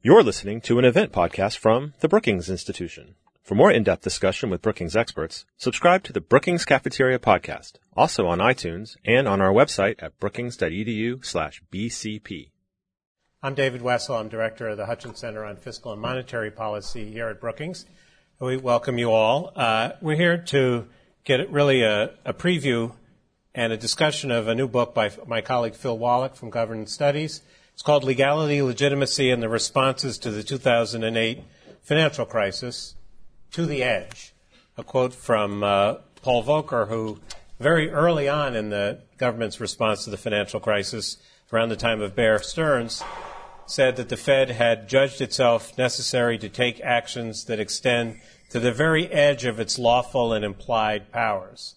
You're listening to an event podcast from the Brookings Institution. For more in-depth discussion with Brookings experts, subscribe to the Brookings Cafeteria podcast, also on iTunes and on our website at brookings.edu/BCP. I'm David Wessel. I'm director of the Hutchins Center on Fiscal and Monetary Policy here at Brookings. We welcome you all. We're here to get really a preview and a discussion of a new book by my colleague Phil Wallach from Governance Studies. It's called Legality, Legitimacy, and the Responses to the 2008 Financial Crisis, To the Edge. A quote from Paul Volcker, who very early on in the government's response to the financial crisis, around the time of Bear Stearns, said that the Fed had judged itself necessary to take actions that extend to the very edge of its lawful and implied powers.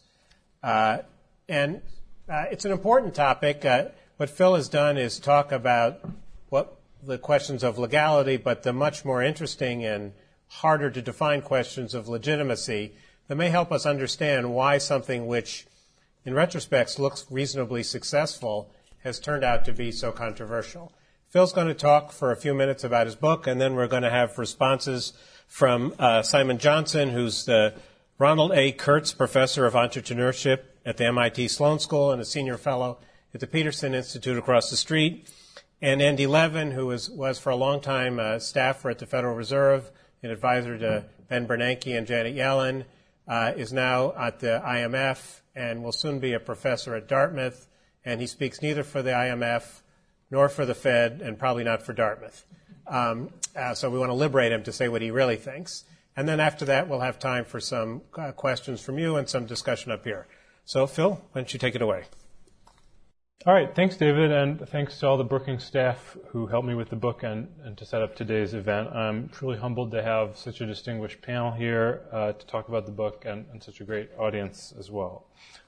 And it's an important topic. What Phil has done is talk about what the questions of legality, but the much more interesting and harder to define questions of legitimacy that may help us understand why something which, in retrospect, looks reasonably successful has turned out to be so controversial. Phil's going to talk for a few minutes about his book, and then we're going to have responses from Simon Johnson, who's the Ronald A. Kurtz Professor of Entrepreneurship at the MIT Sloan School and a senior fellow at the Peterson Institute across the street, and Andy Levin, who was for a long time a staffer at the Federal Reserve, an advisor to Ben Bernanke and Janet Yellen, is now at the IMF and will soon be a professor at Dartmouth, and he speaks neither for the IMF nor for the Fed and probably not for Dartmouth. So we want to liberate him to say what he really thinks. And then after that, we'll have time for some questions from you and some discussion up here. So, Phil, why don't you take it away? All right, thanks, David, and thanks to all the Brookings staff who helped me with the book and to set up today's event. I'm truly humbled to have such a distinguished panel here to talk about the book and such a great audience as well.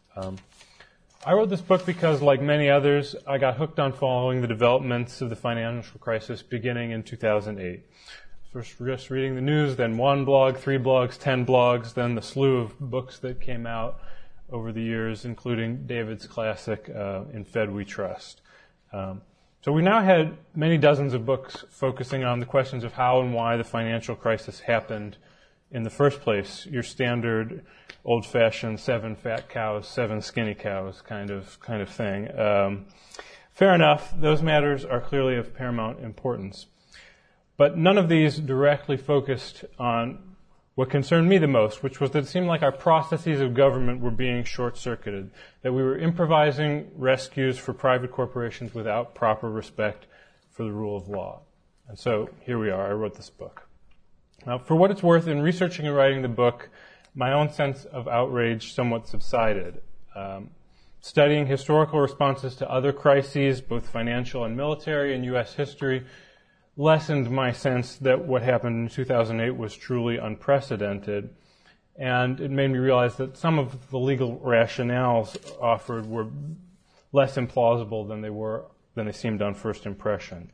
I wrote this book because, like many others, I got hooked on following the developments of the financial crisis beginning in 2008. First just reading the news, then one blog, 3 blogs, 10 blogs, then the slew of books that came out over the years, including David's classic, In Fed We Trust. So we now had many dozens of books focusing on the questions of how and why the financial crisis happened in the first place, your standard old-fashioned 7 fat cows, 7 skinny cows kind of thing. Fair enough, those matters are clearly of paramount importance. But none of these directly focused on what concerned me the most, which was that it seemed like our processes of government were being short-circuited, that we were improvising rescues for private corporations without proper respect for the rule of law. And so here we are. I wrote this book. Now, for what it's worth, in researching and writing the book, my own sense of outrage somewhat subsided. Studying historical responses to other crises, both financial and military, in U.S. history, lessened my sense that what happened in 2008 was truly unprecedented, and it made me realize that some of the legal rationales offered were less implausible than they seemed on first impression.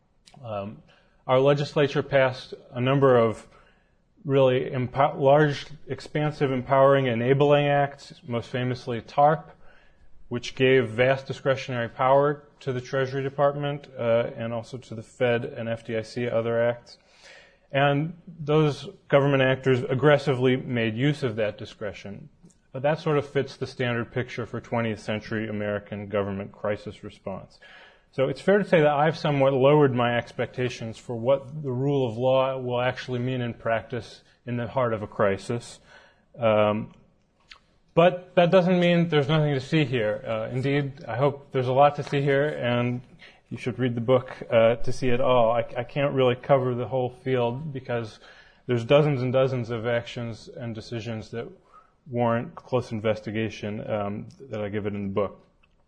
Our legislature passed a number of really large, expansive, empowering, enabling acts, most famously TARP, which gave vast discretionary power to the Treasury Department and also to the Fed and FDIC, other acts. And those government actors aggressively made use of that discretion. But that sort of fits the standard picture for 20th century American government crisis response. So it's fair to say that I've somewhat lowered my expectations for what the rule of law will actually mean in practice in the heart of a crisis. But that doesn't mean there's nothing to see here. Indeed, I hope there's a lot to see here, and you should read the book to see it all. I can't really cover the whole field because there's dozens and dozens of actions and decisions that warrant close investigation that I give it in the book.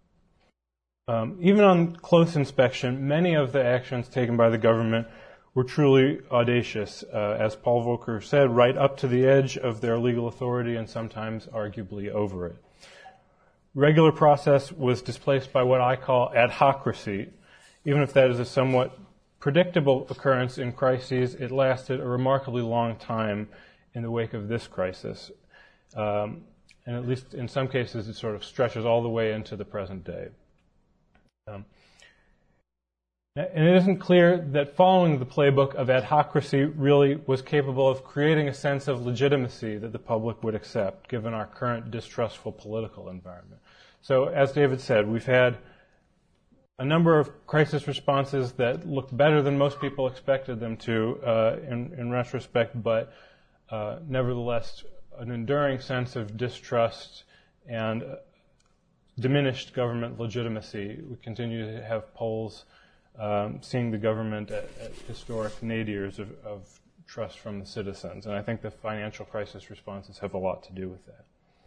Even on close inspection, many of the actions taken by the government were truly audacious, as Paul Volcker said, right up to the edge of their legal authority and sometimes arguably over it. Regular process was displaced by what I call adhocracy. Even if that is a somewhat predictable occurrence in crises, it lasted a remarkably long time in the wake of this crisis. And at least in some cases, it sort of stretches all the way into the present day. And it isn't clear that following the playbook of adhocracy really was capable of creating a sense of legitimacy that the public would accept, given our current distrustful political environment. So, as David said, we've had a number of crisis responses that look better than most people expected them to in retrospect, but nevertheless an enduring sense of distrust and diminished government legitimacy. We continue to have polls seeing the government at historic nadirs of trust from the citizens, and I think the financial crisis responses have a lot to do with that.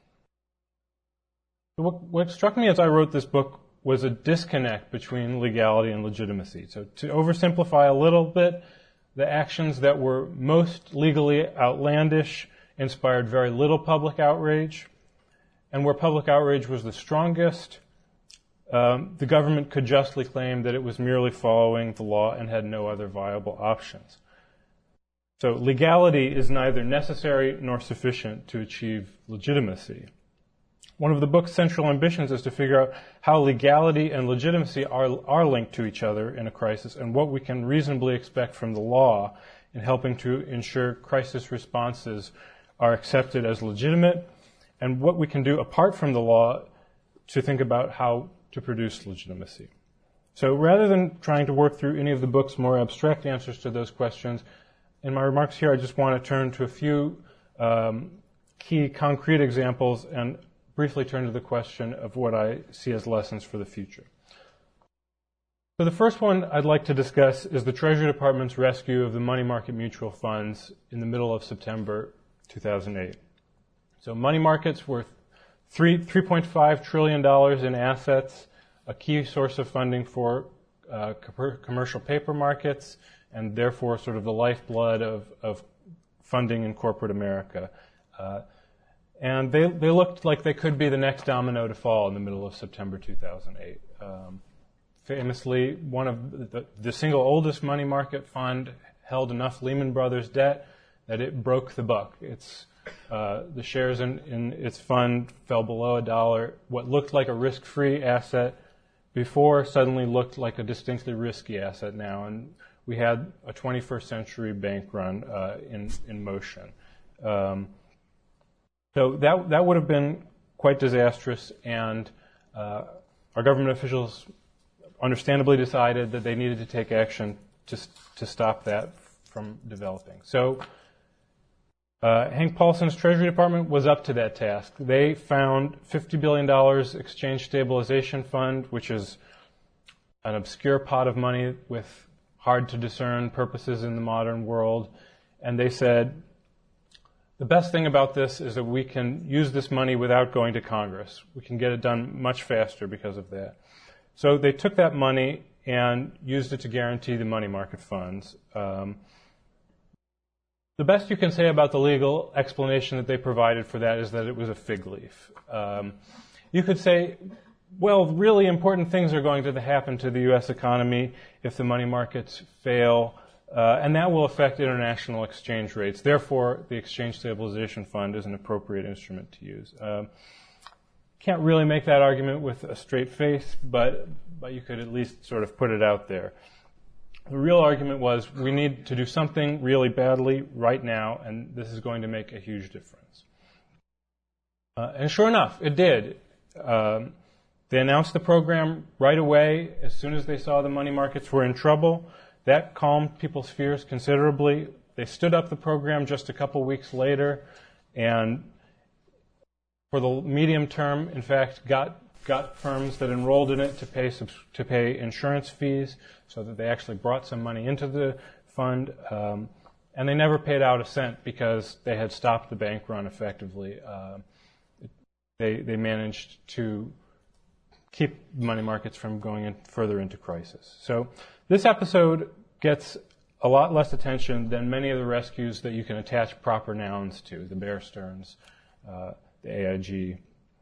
What struck me as I wrote this book was a disconnect between legality and legitimacy. So to oversimplify a little bit, the actions that were most legally outlandish inspired very little public outrage, and where public outrage was the strongest, the government could justly claim that it was merely following the law and had no other viable options. So legality is neither necessary nor sufficient to achieve legitimacy. One of the book's central ambitions is to figure out how legality and legitimacy are linked to each other in a crisis, and what we can reasonably expect from the law in helping to ensure crisis responses are accepted as legitimate, and what we can do apart from the law to think about how to produce legitimacy. So rather than trying to work through any of the book's more abstract answers to those questions, in my remarks here I just want to turn to a few key concrete examples and briefly turn to the question of what I see as lessons for the future. So the first one I'd like to discuss is the Treasury Department's rescue of the money market mutual funds in the middle of September 2008. So money markets were $3.5 trillion in assets, a key source of funding for commercial paper markets, and therefore sort of the lifeblood of funding in corporate America. And they looked like they could be the next domino to fall in the middle of September 2008. Famously, one of the single oldest money market fund held enough Lehman Brothers debt that it broke the buck. The shares in its fund fell below $1. What looked like a risk-free asset before suddenly looked like a distinctly risky asset now, and we had a 21st century bank run in motion. So that would have been quite disastrous, and our government officials understandably decided that they needed to take action to stop that from developing. So Hank Paulson's Treasury Department was up to that task. They found $50 billion Exchange Stabilization Fund, which is an obscure pot of money with hard-to-discern purposes in the modern world, and they said, the best thing about this is that we can use this money without going to Congress. We can get it done much faster because of that. So they took that money and used it to guarantee the money market funds. The best you can say about the legal explanation that they provided for that is that it was a fig leaf. You could say, well, really important things are going to happen to the U.S. economy if the money markets fail, and that will affect international exchange rates. Therefore, the Exchange Stabilization Fund is an appropriate instrument to use. Can't really make that argument with a straight face, but you could at least sort of put it out there. The real argument was we need to do something really badly right now, and this is going to make a huge difference. And sure enough, it did. They announced the program right away as soon as they saw the money markets were in trouble. That calmed people's fears considerably. They stood up the program just a couple weeks later, and for the medium term, in fact, got firms that enrolled in it to pay insurance fees, so that they actually brought some money into the fund, and they never paid out a cent because they had stopped the bank run effectively. They managed to keep money markets from going further into crisis. So this episode gets a lot less attention than many of the rescues that you can attach proper nouns to, the Bear Stearns, the AIG.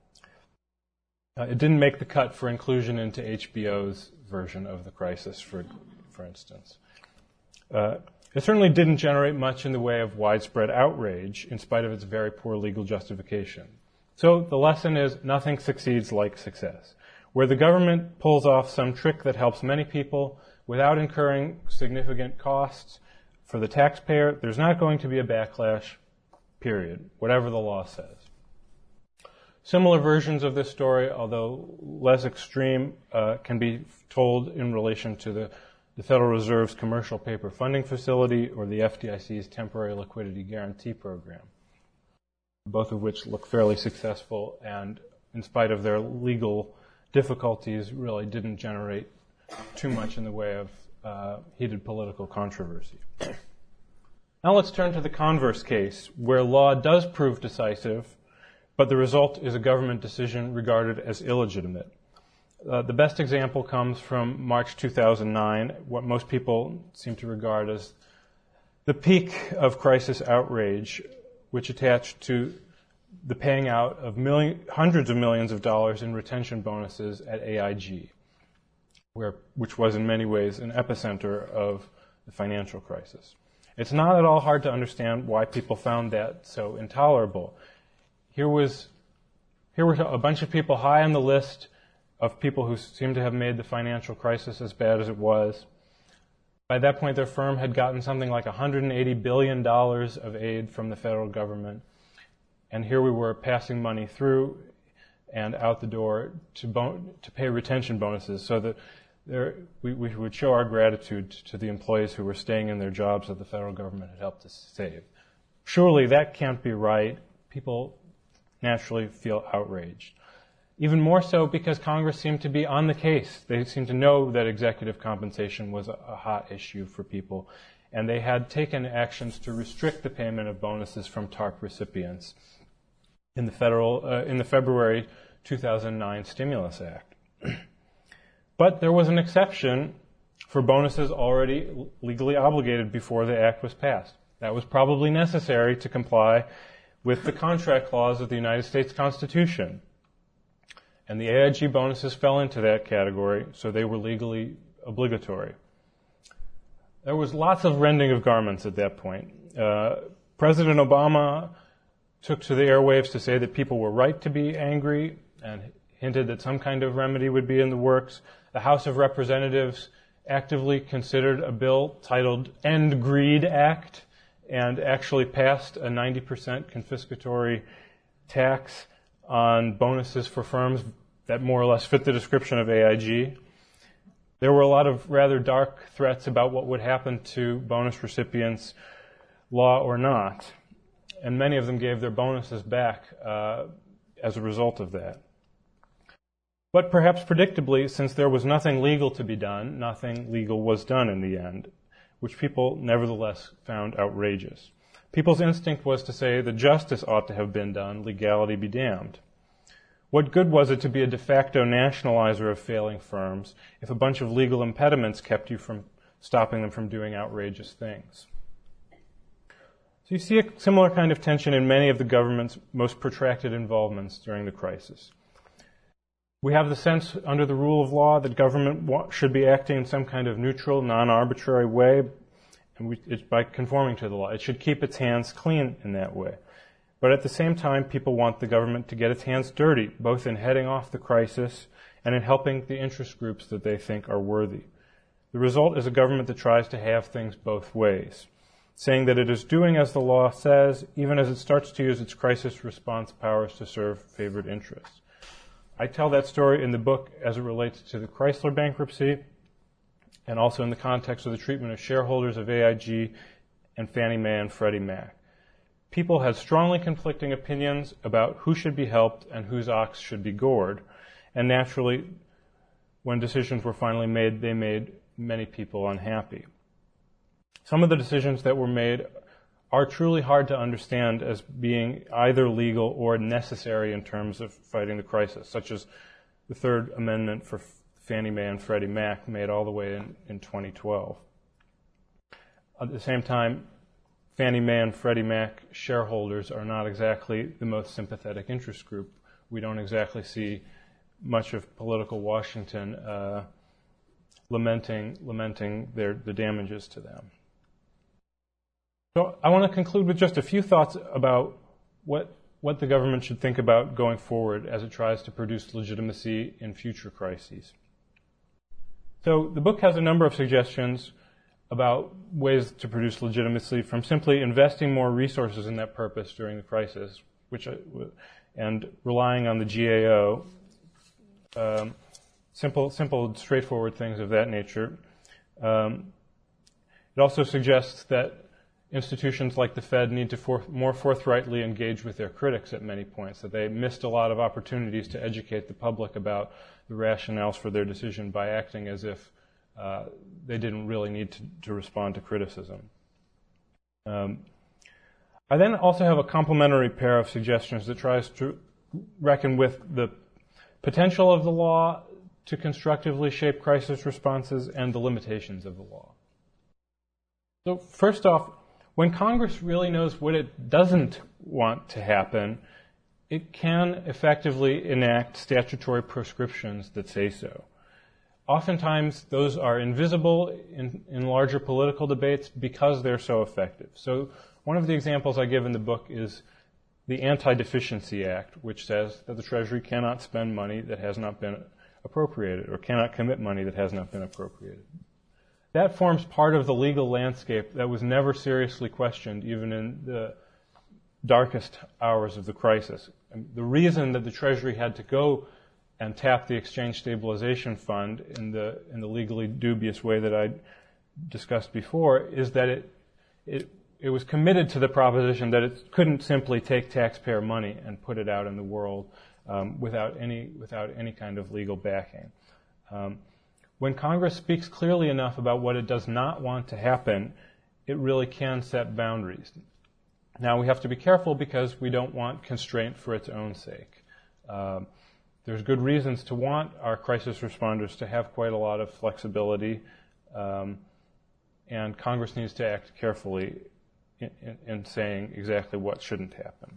It didn't make the cut for inclusion into HBO's version of the crisis, for instance. It certainly didn't generate much in the way of widespread outrage, in spite of its very poor legal justification. So the lesson is nothing succeeds like success. Where the government pulls off some trick that helps many people, without incurring significant costs for the taxpayer. There's not going to be a backlash, period, whatever the law says. Similar versions of this story, although less extreme, can be told in relation to the Federal Reserve's Commercial Paper Funding Facility or the FDIC's Temporary Liquidity Guarantee Program, both of which look fairly successful and, in spite of their legal difficulties, really didn't generate too much in the way of heated political controversy. Now let's turn to the converse case, where law does prove decisive, but the result is a government decision regarded as illegitimate. The best example comes from March 2009, what most people seem to regard as the peak of crisis outrage, which attached to the paying out of hundreds of millions of dollars in retention bonuses at AIG, which was in many ways an epicenter of the financial crisis. It's not at all hard to understand why people found that so intolerable. Here were a bunch of people high on the list of people who seemed to have made the financial crisis as bad as it was. By that point, their firm had gotten something like $180 billion of aid from the federal government. And here we were passing money through and out the door to pay retention bonuses so that we would show our gratitude to the employees who were staying in their jobs that the federal government had helped us save. Surely that can't be right. People naturally feel outraged. Even more so because Congress seemed to be on the case. They seemed to know that executive compensation was a hot issue for people, and they had taken actions to restrict the payment of bonuses from TARP recipients in the February 2009 Stimulus Act. But there was an exception for bonuses already legally obligated before the act was passed. That was probably necessary to comply with the contract clause of the United States Constitution. And the AIG bonuses fell into that category, so they were legally obligatory. There was lots of rending of garments at that point. President Obama took to the airwaves to say that people were right to be angry and hinted that some kind of remedy would be in the works. The House of Representatives actively considered a bill titled End Greed Act and actually passed a 90% confiscatory tax on bonuses for firms that more or less fit the description of AIG. There were a lot of rather dark threats about what would happen to bonus recipients, law or not, and many of them gave their bonuses back as a result of that. But perhaps predictably, since there was nothing legal to be done, nothing legal was done in the end, which people nevertheless found outrageous. People's instinct was to say that justice ought to have been done, legality be damned. What good was it to be a de facto nationalizer of failing firms if a bunch of legal impediments kept you from stopping them from doing outrageous things? So you see a similar kind of tension in many of the government's most protracted involvements during the crisis. We have the sense under the rule of law that government should be acting in some kind of neutral, non-arbitrary way, and it's by conforming to the law. It should keep its hands clean in that way. But at the same time, people want the government to get its hands dirty, both in heading off the crisis and in helping the interest groups that they think are worthy. The result is a government that tries to have things both ways, saying that it is doing as the law says, even as it starts to use its crisis response powers to serve favored interests. I tell that story in the book as it relates to the Chrysler bankruptcy and also in the context of the treatment of shareholders of AIG and Fannie Mae and Freddie Mac. People had strongly conflicting opinions about who should be helped and whose ox should be gored, and naturally, when decisions were finally made, they made many people unhappy. Some of the decisions that were made are truly hard to understand as being either legal or necessary in terms of fighting the crisis, such as the Third Amendment for Fannie Mae and Freddie Mac made all the way in 2012. At the same time, Fannie Mae and Freddie Mac shareholders are not exactly the most sympathetic interest group. We don't exactly see much of political Washington lamenting the damages to them. So I want to conclude with just a few thoughts about what the government should think about going forward as it tries to produce legitimacy in future crises. So the book has a number of suggestions about ways to produce legitimacy, from simply investing more resources in that purpose during the crisis, and relying on the GAO, simple, straightforward things of that nature. It also suggests that institutions like the Fed need to more forthrightly engage with their critics at many points, that they missed a lot of opportunities to educate the public about the rationales for their decision by acting as if they didn't really need to respond to criticism. I then also have a complementary pair of suggestions that tries to reckon with the potential of the law to constructively shape crisis responses and the limitations of the law. So first off, when Congress really knows what it doesn't want to happen, it can effectively enact statutory prescriptions that say so. Oftentimes, those are invisible in larger political debates because they're so effective. So one of the examples I give in the book is the Anti-Deficiency Act, which says that the Treasury cannot spend money that has not been appropriated, or cannot commit money that has not been appropriated. That forms part of the legal landscape that was never seriously questioned, even in the darkest hours of the crisis. And the reason that the Treasury had to go and tap the Exchange Stabilization Fund in the legally dubious way that I discussed before is that it was committed to the proposition that it couldn't simply take taxpayer money and put it out in the world without any kind of legal backing. When Congress speaks clearly enough about what it does not want to happen, it really can set boundaries. Now, we have to be careful because we don't want constraint for its own sake. There's good reasons to want our crisis responders to have quite a lot of flexibility, and Congress needs to act carefully in saying exactly what shouldn't happen.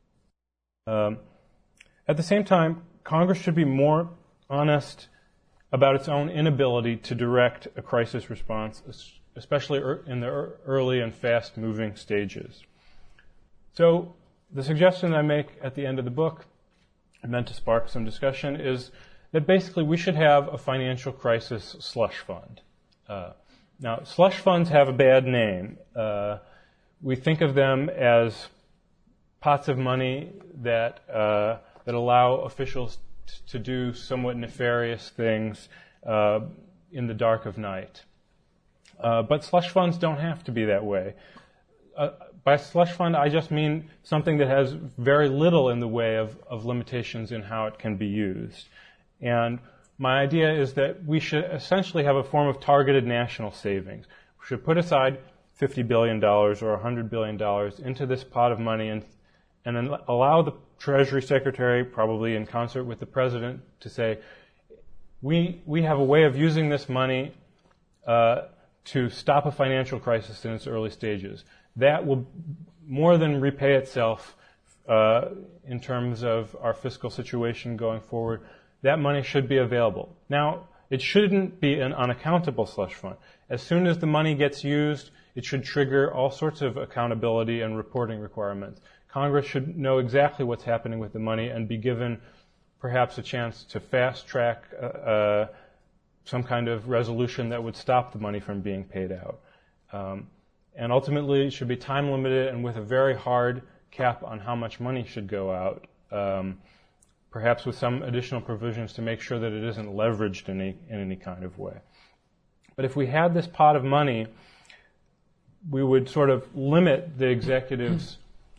At the same time, Congress should be more honest about its own inability to direct a crisis response, especially in the early and fast-moving stages. So the suggestion I make at the end of the book, meant to spark some discussion, is that basically we should have a financial crisis slush fund. Now, slush funds have a bad name. We think of them as pots of money that allow officials to do somewhat nefarious things in the dark of night. But slush funds don't have to be that way. By slush fund, I just mean something that has very little in the way of limitations in how it can be used. And my idea is that we should essentially have a form of targeted national savings. We should put aside $50 billion or $100 billion into this pot of money and then allow the Treasury Secretary, probably in concert with the President, to say, we have a way of using this money to stop a financial crisis in its early stages. That will more than repay itself in terms of our fiscal situation going forward. That money should be available. Now, it shouldn't be an unaccountable slush fund. As soon as the money gets used, it should trigger all sorts of accountability and reporting requirements. Congress should know exactly what's happening with the money and be given perhaps a chance to fast-track some kind of resolution that would stop the money from being paid out. And ultimately, it should be time-limited and with a very hard cap on how much money should go out, perhaps with some additional provisions to make sure that it isn't leveraged in any kind of way. But if we had this pot of money, we would sort of limit the executive's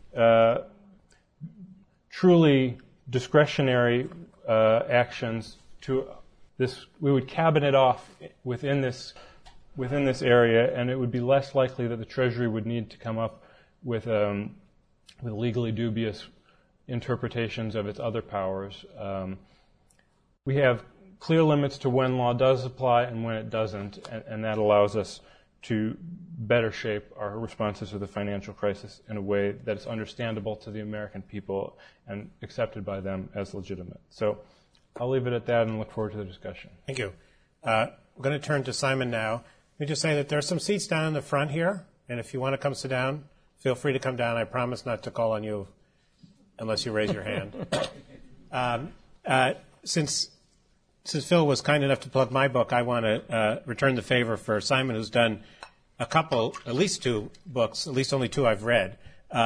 truly discretionary actions to this. We would cabinet off within this area, and it would be less likely that the Treasury would need to come up with legally dubious interpretations of its other powers. We have clear limits to when law does apply and when it doesn't, and that allows us to better shape our responses to the financial crisis in a way that is understandable to the American people and accepted by them as legitimate. So I'll leave it at that and look forward to the discussion. Thank you. We're going to turn to Simon now. Let me just say that there are some seats down in the front here, and if you want to come sit down, feel free to come down. I promise not to call on you unless you raise your hand. Since since Phil was kind enough to plug my book, I want to return the favor for Simon, who's done a couple, at least two books, at least only two I've read.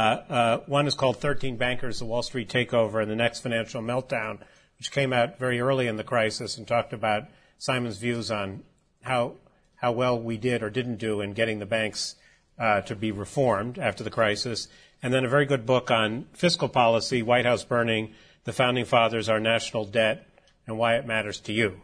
One is called 13 Bankers, The Wall Street Takeover and the Next Financial Meltdown, which came out very early in the crisis and talked about Simon's views on how well we did or didn't do in getting the banks to be reformed after the crisis. And then a very good book on fiscal policy, White House Burning, The Founding Fathers, Our National Debt, and Why It Matters to You.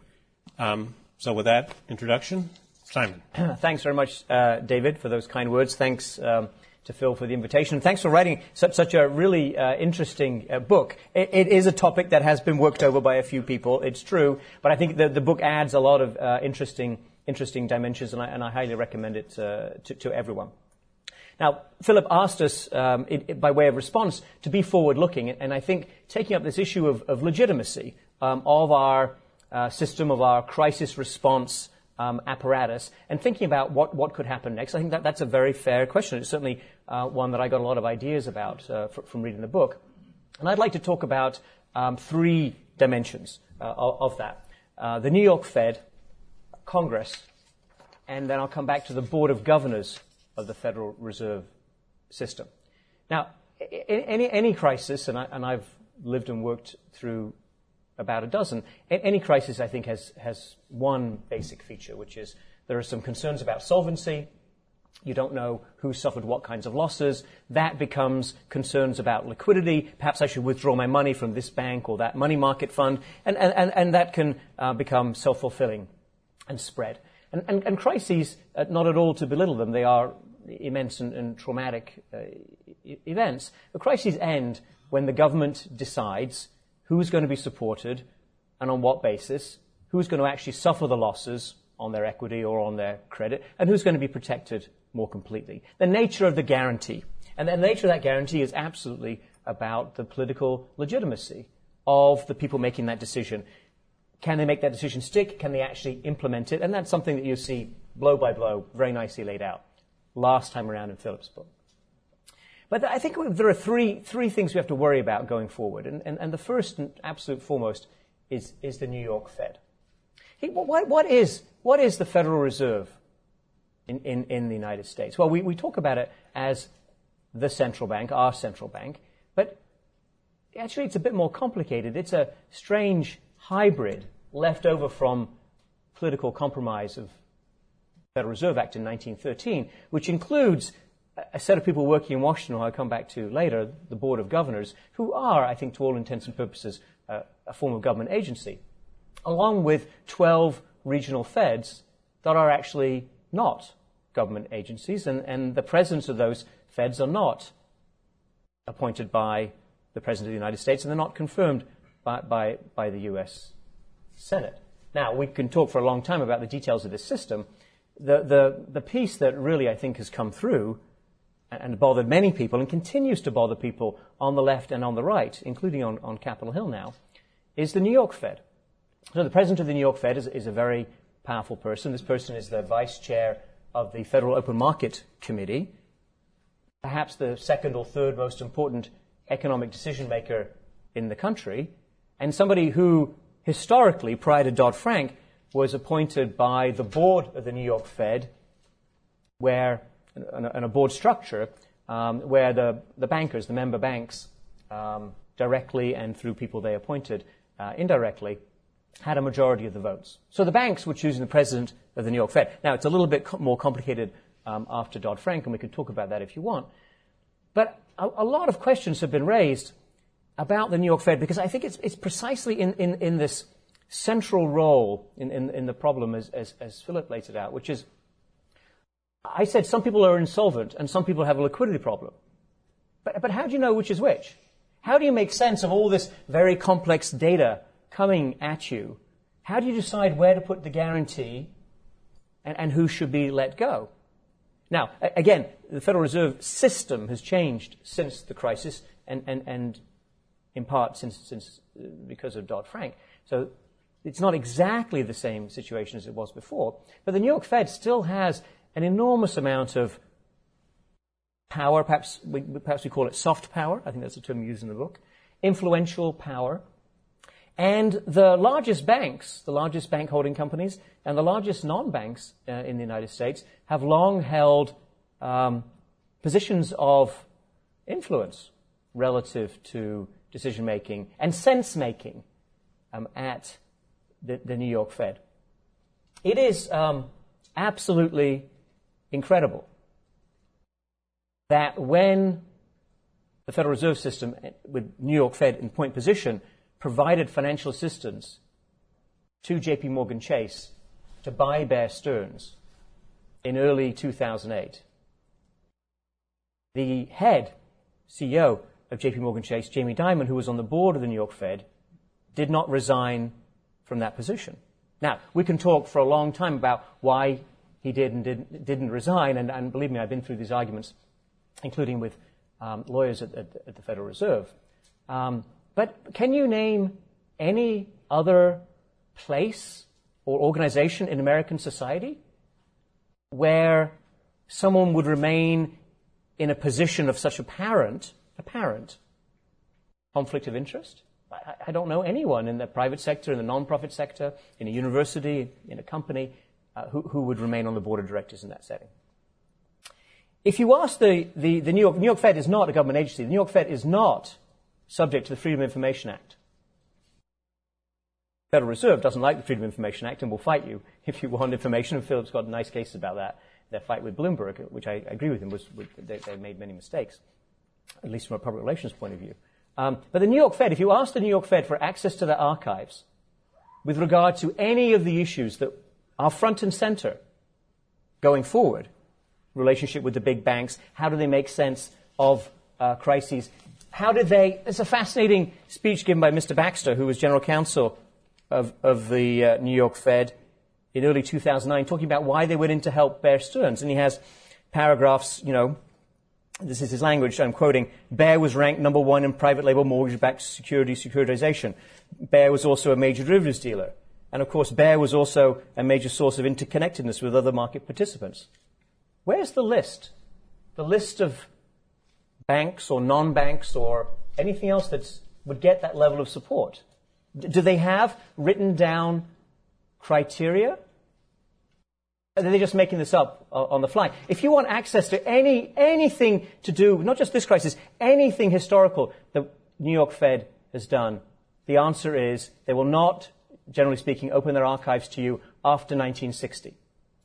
So with that introduction, Simon. Thanks very much, David, for those kind words. Thanks to Phil for the invitation. Thanks for writing such a really interesting book. It is a topic that has been worked over by a few people, it's true, but I think the book adds a lot of interesting dimensions, and I highly recommend it to everyone. Now, Philip asked us, by way of response, to be forward-looking, and I think taking up this issue of legitimacy of our system, of our crisis response apparatus, and thinking about what could happen next, I think that's a very fair question. It's certainly one that I got a lot of ideas about from reading the book. And I'd like to talk about three dimensions of that. The New York Fed, Congress, and then I'll come back to the Board of Governors of the Federal Reserve System. Now, any crisis, and I've lived and worked through about a dozen, any crisis I think has one basic feature, which is there are some concerns about solvency. You don't know who suffered what kinds of losses. That becomes concerns about liquidity. Perhaps I should withdraw my money from this bank or that money market fund, and that can become self-fulfilling and spread. And crises, not at all to belittle them, they are immense and traumatic events. The crises end when the government decides who's going to be supported and on what basis, who's going to actually suffer the losses on their equity or on their credit, and who's going to be protected more completely. The nature of the guarantee. And the nature of that guarantee is absolutely about the political legitimacy of the people making that decision. Can they make that decision stick? Can they actually implement it? And that's something that you see blow by blow, very nicely laid out last time around in Philip's book. But I think there are three things we have to worry about going forward. And the first and absolute foremost is the New York Fed. What is the Federal Reserve in the United States? Well, we talk about it as the central bank, our central bank, but actually it's a bit more complicated. It's a strange hybrid left over from political compromise of the Federal Reserve Act in 1913, which includes a set of people working in Washington, who I'll come back to later, the Board of Governors, who are, I think, to all intents and purposes, a form of government agency, along with 12 regional feds that are actually not government agencies, and the presidents of those feds are not appointed by the President of the United States, and they're not confirmed by the U.S. Senate. Now, we can talk for a long time about the details of this system. The piece that really, I think, has come through and bothered many people and continues to bother people on the left and on the right, including on Capitol Hill now, is the New York Fed. So the president of the New York Fed is a very powerful person. This person is the vice chair of the Federal Open Market Committee, perhaps the second or third most important economic decision maker in the country, and somebody who historically, prior to Dodd-Frank, was appointed by the board of the New York Fed, where, in a board structure, where the bankers, the member banks, directly and through people they appointed indirectly, had a majority of the votes. So the banks were choosing the president of the New York Fed. Now, it's a little bit more complicated after Dodd-Frank, and we can talk about that if you want. But a lot of questions have been raised about the New York Fed, because I think it's precisely in this central role in the problem as Philip laid it out, which is, I said some people are insolvent and some people have a liquidity problem. But how do you know which is which? How do you make sense of all this very complex data coming at you? How do you decide where to put the guarantee and who should be let go? Now, again, the Federal Reserve System has changed since the crisis and in part since because of Dodd-Frank. So it's not exactly the same situation as it was before. But the New York Fed still has an enormous amount of power. Perhaps we call it soft power. I think that's the term used in the book. Influential power. And the largest banks, the largest bank holding companies, and the largest non-banks in the United States have long held positions of influence relative to decision-making and sense-making at the New York Fed. It is absolutely incredible that when the Federal Reserve System, with New York Fed in point position, provided financial assistance to J.P. Morgan Chase to buy Bear Stearns in early 2008, the head CEO of J.P. Morgan Chase, Jamie Dimon, who was on the board of the New York Fed, did not resign from that position. Now, we can talk for a long time about why he did and didn't resign, and believe me, I've been through these arguments, including with lawyers at the Federal Reserve. But can you name any other place or organization in American society where someone would remain in a position of such apparent conflict of interest? I don't know anyone in the private sector, in the non-profit sector, in a university, in a company, who would remain on the board of directors in that setting. If you ask the New York Fed is not a government agency. The New York Fed is not subject to the Freedom of Information Act. The Federal Reserve doesn't like the Freedom of Information Act and will fight you if you want information. And Philip's got nice cases about that. Their fight with Bloomberg, which I agree with him, they made many mistakes, at least from a public relations point of view. But the New York Fed, if you ask the New York Fed for access to their archives with regard to any of the issues that are front and center going forward, relationship with the big banks, how do they make sense of crises, there's a fascinating speech given by Mr. Baxter, who was general counsel of the New York Fed in early 2009, talking about why they went in to help Bear Stearns. And he has paragraphs, this is his language, I'm quoting, Bear was ranked number one in private label mortgage-backed securitization. Bear was also a major derivatives dealer. And of course, Bear was also a major source of interconnectedness with other market participants. Where's the list? The list of banks or non-banks or anything else that would get that level of support? Do they have written down criteria? Are they just making this up on the fly? If you want access to anything to do, not just this crisis, anything historical that New York Fed has done, the answer is they will not, generally speaking, open their archives to you after 1960.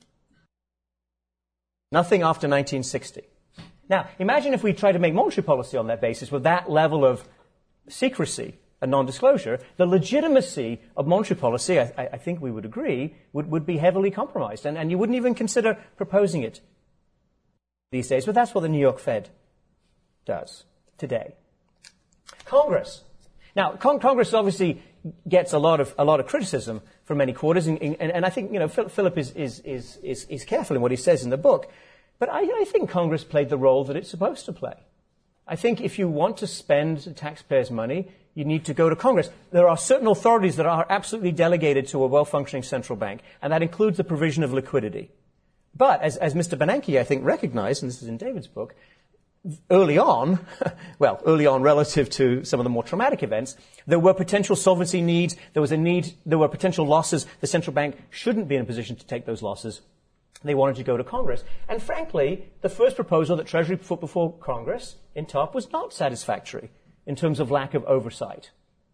Nothing after 1960. Now, imagine if we try to make monetary policy on that basis with that level of secrecy and non-disclosure. The legitimacy of monetary policy, I think we would agree, would be heavily compromised. And you wouldn't even consider proposing it these days. But that's what the New York Fed does today. Congress. Now, Congress obviously gets a lot of criticism from many quarters, and I think Philip is careful in what he says in the book. But I think Congress played the role that it's supposed to play. I think if you want to spend taxpayers' money, you need to go to Congress. There are certain authorities that are absolutely delegated to a well-functioning central bank, and that includes the provision of liquidity. But as Mr. Bernanke, I think, recognized, and this is in David's book, early on relative to some of the more traumatic events, there were potential solvency needs, there were potential losses. The central bank shouldn't be in a position to take those losses. They wanted to go to Congress. And frankly, the first proposal that Treasury put before Congress in TARP was not satisfactory in terms of lack of oversight.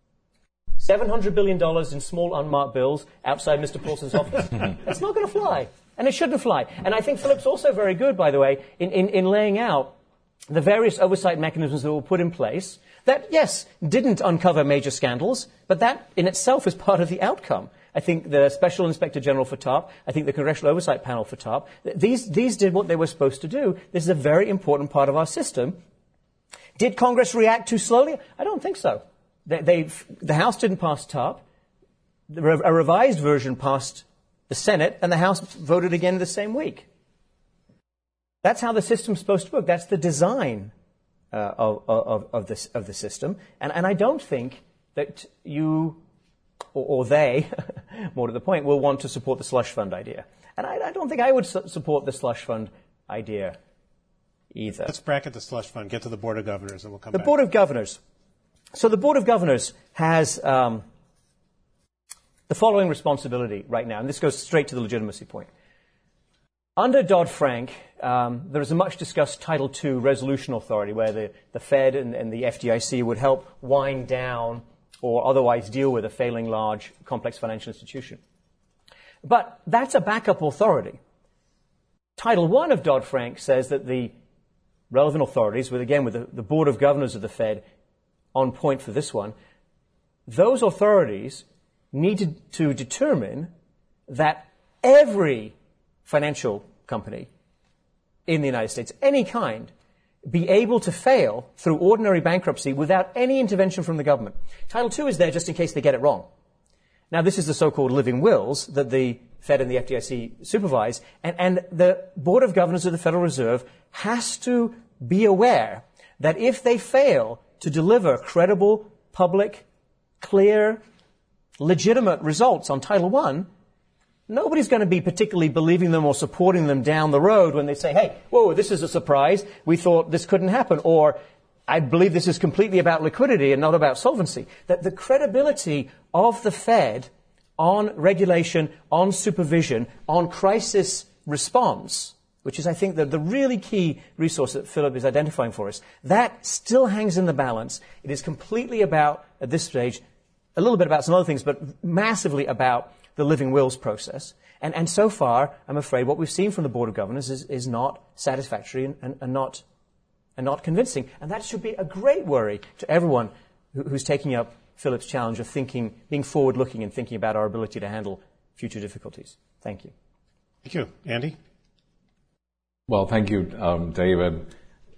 $700 billion in small unmarked bills outside Mr. Paulson's office. That's not going to fly. And it shouldn't fly. And I think Philip's also very good, by the way, in laying out the various oversight mechanisms that were put in place that, yes, didn't uncover major scandals, but that in itself is part of the outcome. I think the Special Inspector General for TARP, I think the Congressional Oversight Panel for TARP, these did what they were supposed to do. This is a very important part of our system. Did Congress react too slowly? I don't think so. The House didn't pass TARP. A revised version passed the Senate, and the House voted again the same week. That's how the system's supposed to work. That's the design of the system. And I don't think that you or they, more to the point, will want to support the slush fund idea. And I don't think I would support the slush fund idea either. Let's bracket the slush fund, get to the Board of Governors, and we'll come back. The Board of Governors. So the Board of Governors has the following responsibility right now, and this goes straight to the legitimacy point. Under Dodd-Frank, there is a much-discussed Title II resolution authority where the Fed and the FDIC would help wind down or otherwise deal with a failing large, complex financial institution. But that's a backup authority. Title I of Dodd-Frank says that the relevant authorities, with the Board of Governors of the Fed on point for this one, those authorities need to determine that every financial company in the United States, any kind, be able to fail through ordinary bankruptcy without any intervention from the government. Title II is there just in case they get it wrong. Now, this is the so-called living wills that the Fed and the FDIC supervise, and the Board of Governors of the Federal Reserve has to be aware that if they fail to deliver credible, public, clear, legitimate results on Title I, nobody's going to be particularly believing them or supporting them down the road when they say, hey, whoa, this is a surprise. We thought this couldn't happen. Or, I believe this is completely about liquidity and not about solvency. That the credibility of the Fed on regulation, on supervision, on crisis response, which is, I think, the really key resource that Philip is identifying for us, that still hangs in the balance. It is completely about, at this stage, a little bit about some other things, but massively about the living wills process. And so far, I'm afraid what we've seen from the Board of Governors is not satisfactory and not convincing. And that should be a great worry to everyone who's taking up Philip's challenge of thinking, being forward-looking and thinking about our ability to handle future difficulties. Thank you. Thank you. Andy? Well, thank you, David.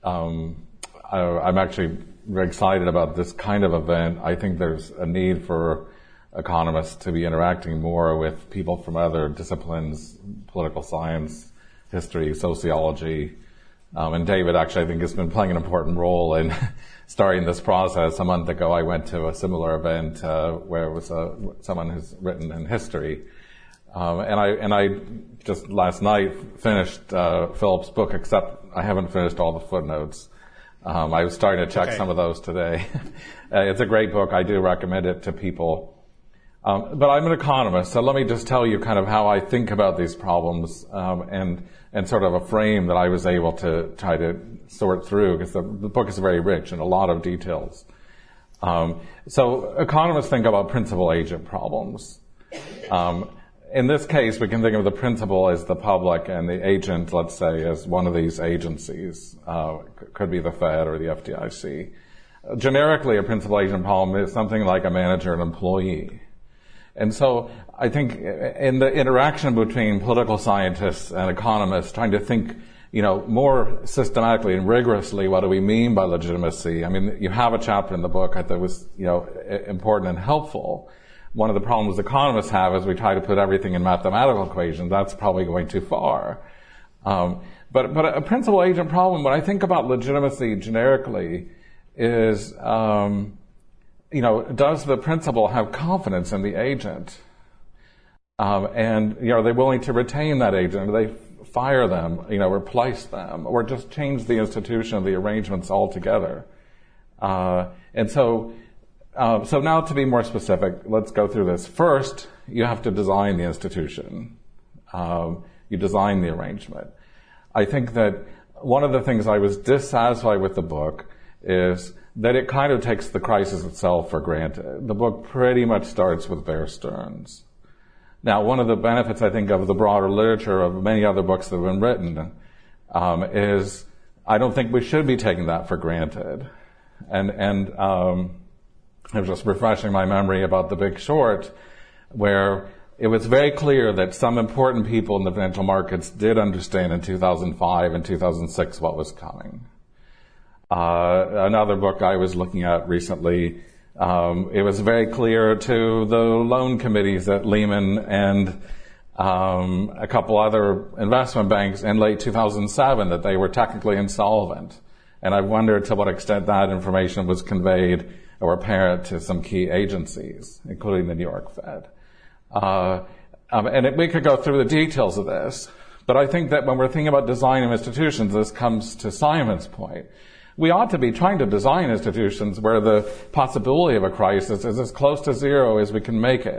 I'm actually very excited about this kind of event. I think there's a need for economists to be interacting more with people from other disciplines, political science, history, sociology. And David actually, I think, has been playing an important role in starting this process. A month ago, I went to a similar event where it was someone who's written in history. And I just last night finished Philip's book, except I haven't finished all the footnotes. I was starting to check some of those today. It's a great book. I do recommend it to people. But I'm an economist, so let me just tell you kind of how I think about these problems and sort of a frame that I was able to try to sort through, because the book is very rich in a lot of details. So economists think about principal-agent problems. In this case, we can think of the principal as the public and the agent, let's say, as one of these agencies. Could be the Fed or the FDIC. Generically, a principal-agent problem is something like a manager and employee. And so I think in the interaction between political scientists and economists trying to think, more systematically and rigorously, what do we mean by legitimacy? I mean, you have a chapter in the book I thought was, important and helpful. One of the problems economists have is we try to put everything in mathematical equations. That's probably going too far. But a principal agent problem, when I think about legitimacy generically, is, does the principal have confidence in the agent? And, are they willing to retain that agent? Do they fire them, replace them, or just change the institution, the arrangements altogether? And so now to be more specific, let's go through this. First, you have to design the institution. You design the arrangement. I think that one of the things I was dissatisfied with the book is that it kind of takes the crisis itself for granted. The book pretty much starts with Bear Stearns. Now, one of the benefits, I think, of the broader literature of many other books that have been written is I don't think we should be taking that for granted. And I was just refreshing my memory about The Big Short, where it was very clear that some important people in the financial markets did understand in 2005 and 2006 what was coming. Another book I was looking at recently, it was very clear to the loan committees at Lehman and a couple other investment banks in late 2007 that they were technically insolvent. And I wondered to what extent that information was conveyed or apparent to some key agencies, including the New York Fed. And we could go through the details of this, but I think that when we're thinking about design of institutions, this comes to Simon's point. We ought to be trying to design institutions where the possibility of a crisis is as close to zero as we can make it.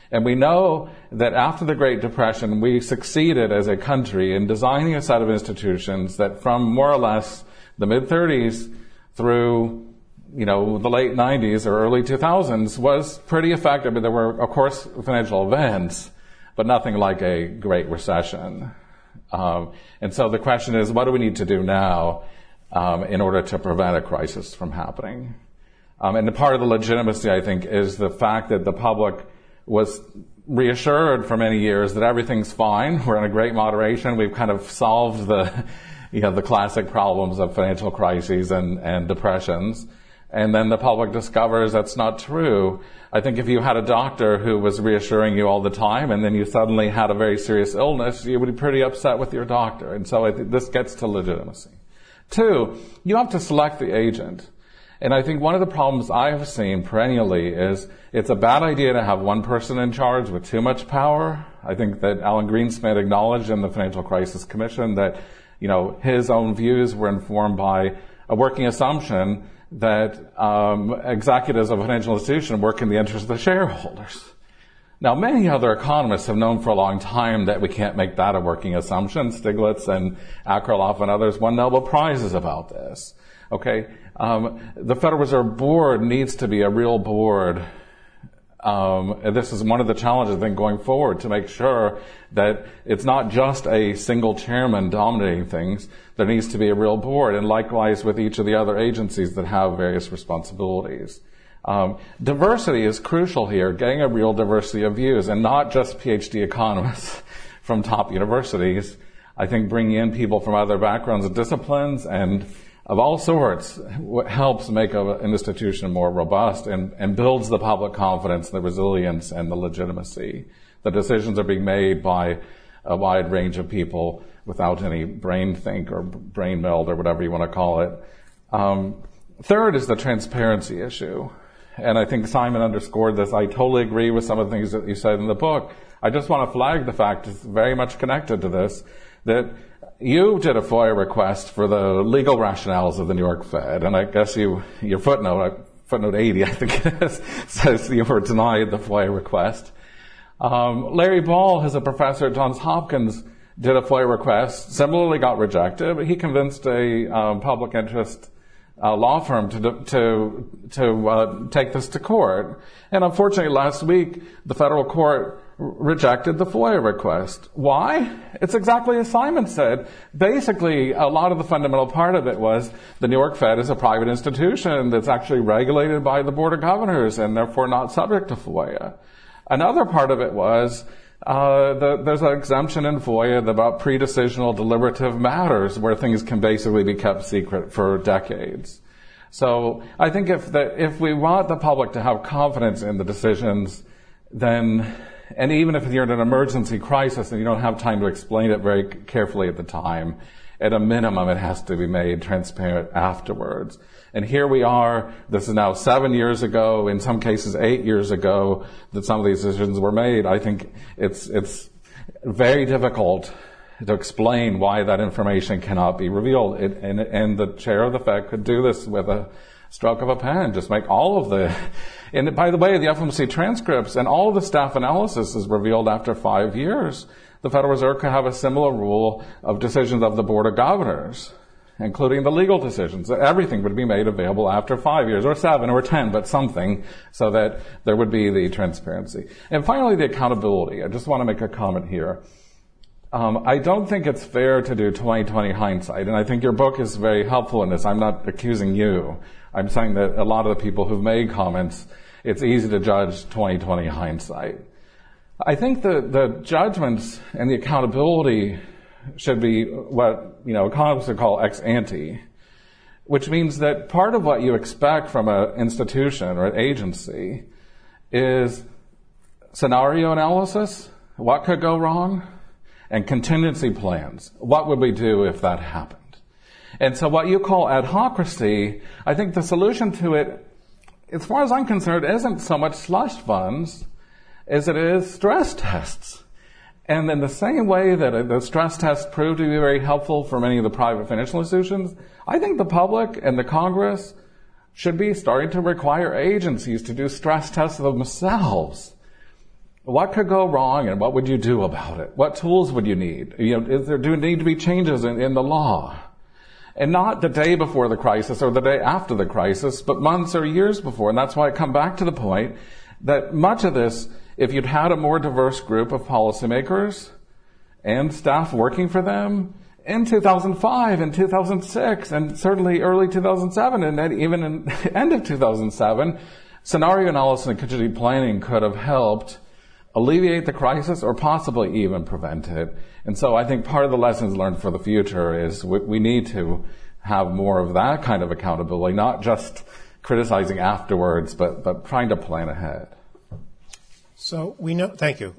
And we know that after the Great Depression, we succeeded as a country in designing a set of institutions that from more or less the mid-30s through, the late 90s or early 2000s was pretty effective. But there were, of course, financial events, but nothing like a Great Recession. And so the question is, what do we need to do now in order to prevent a crisis from happening? And the part of the legitimacy, I think, is the fact that the public was reassured for many years that everything's fine. We're in a great moderation. We've kind of solved the classic problems of financial crises and depressions. And then the public discovers that's not true. I think if you had a doctor who was reassuring you all the time and then you suddenly had a very serious illness, you would be pretty upset with your doctor. And so this gets to legitimacy. 2, you have to select the agent. And I think one of the problems I have seen perennially is it's a bad idea to have one person in charge with too much power. I think that Alan Greenspan acknowledged in the Financial Crisis Commission that, his own views were informed by a working assumption that executives of a financial institution work in the interest of the shareholders. Now, many other economists have known for a long time that we can't make that a working assumption. Stiglitz and Akerlof and others won Nobel Prizes about this. Okay, the Federal Reserve Board needs to be a real board. And this is one of the challenges, I think, going forward, to make sure that it's not just a single chairman dominating things. There needs to be a real board, and likewise with each of the other agencies that have various responsibilities. Diversity is crucial here, getting a real diversity of views, and not just PhD economists from top universities. I think bringing in people from other backgrounds and disciplines and of all sorts helps make an institution more robust and builds the public confidence, the resilience, and the legitimacy. The decisions are being made by a wide range of people without any brain think or brain meld or whatever you want to call it. Third is the transparency issue. And I think Simon underscored this. I totally agree with some of the things that you said in the book. I just want to flag the fact, it's very much connected to this, that you did a FOIA request for the legal rationales of the New York Fed, and I guess your footnote 80, I think it is, says you were denied the FOIA request. Larry Ball, who's a professor at Johns Hopkins, did a FOIA request, similarly got rejected, but he convinced a public interest law firm to take this to court. And unfortunately, last week, the federal court rejected the FOIA request. Why? It's exactly as Simon said. Basically, a lot of the fundamental part of it was the New York Fed is a private institution that's actually regulated by the Board of Governors and therefore not subject to FOIA. Another part of it was there's an exemption in FOIA about pre-decisional deliberative matters where things can basically be kept secret for decades. So I think if we want the public to have confidence in the decisions, then, and even if you're in an emergency crisis and you don't have time to explain it very carefully at the time, at a minimum it has to be made transparent afterwards. And here we are, this is now 7 years ago, in some cases 8 years ago, that some of these decisions were made. I think it's very difficult to explain why that information cannot be revealed. And the chair of the Fed could do this with a stroke of a pen, just make all of the... And by the way, the FOMC transcripts and all of the staff analysis is revealed after 5 years. The Federal Reserve could have a similar rule of decisions of the Board of Governors, including the legal decisions. Everything would be made available after 5 years, or 7, or 10, but something, so that there would be the transparency. And finally, the accountability. I just want to make a comment here. I don't think it's fair to do 20/20 hindsight, and I think your book is very helpful in this. I'm not accusing you. I'm saying that a lot of the people who've made comments, it's easy to judge 20/20 hindsight. I think the judgments and the accountability should be what, economists would call ex ante, which means that part of what you expect from an institution or an agency is scenario analysis, what could go wrong, and contingency plans. What would we do if that happened? And so what you call adhocracy, I think the solution to it, as far as I'm concerned, isn't so much slush funds as it is stress tests. And in the same way that the stress tests proved to be very helpful for many of the private financial institutions, I think the public and the Congress should be starting to require agencies to do stress tests themselves. what could go wrong and what would you do about it? What tools would you need? Do need to be changes in the law? And not the day before the crisis or the day after the crisis, but months or years before. And that's why I come back to the point that much of this, if you'd had a more diverse group of policymakers and staff working for them in 2005 and 2006 and certainly early 2007 and then even in the end of 2007, scenario analysis and contingency planning could have helped alleviate the crisis or possibly even prevent it. And so I think part of the lessons learned for the future is we need to have more of that kind of accountability, not just criticizing afterwards, but trying to plan ahead. So we know, thank you.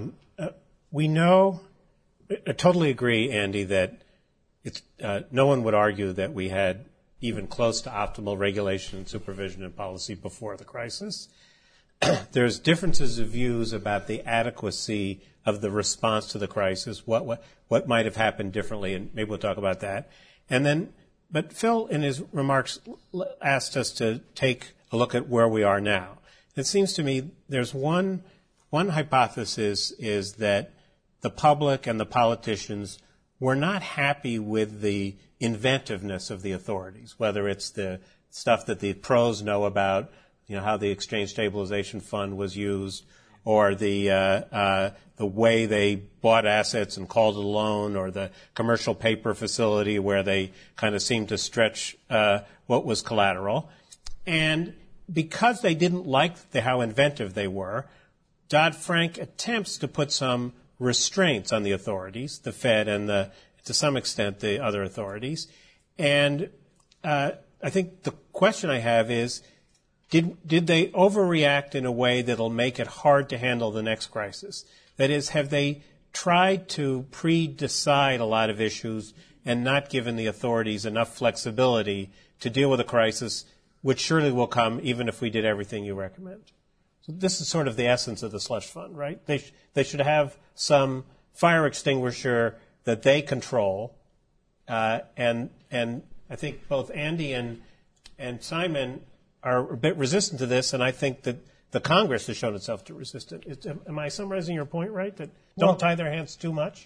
We know, I totally agree, Andy, that it's, no one would argue that we had even close to optimal regulation and supervision and policy before the crisis. There's differences of views about the adequacy of the response to the crisis, what might have happened differently, and maybe we'll talk about that. And then, but Phil, in his remarks, asked us to take a look at where we are now. It seems to me there's one hypothesis is that the public and the politicians were not happy with the inventiveness of the authorities, whether it's the stuff that the pros know about, how the Exchange Stabilization Fund was used, or the way they bought assets and called it a loan, or the commercial paper facility where they kind of seemed to stretch what was collateral. And because they didn't like how inventive they were, Dodd-Frank attempts to put some restraints on the authorities, the Fed and to some extent the other authorities. And I think the question I have is, did they overreact in a way that'll make it hard to handle the next crisis? That is, have they tried to pre-decide a lot of issues and not given the authorities enough flexibility to deal with a crisis, which surely will come even if we did everything you recommend? So this is sort of the essence of the slush fund, right? They should have some fire extinguisher that they control, and I think both Andy and Simon are a bit resistant to this, and I think that the Congress has shown itself to resist it. Am I summarizing your point right, that don't tie their hands too much?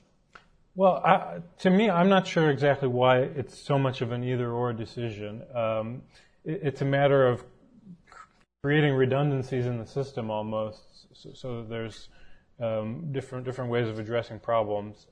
Well, to me, I'm not sure exactly why it's so much of an either-or decision. It's a matter of creating redundancies in the system almost, so there's different ways of addressing problems.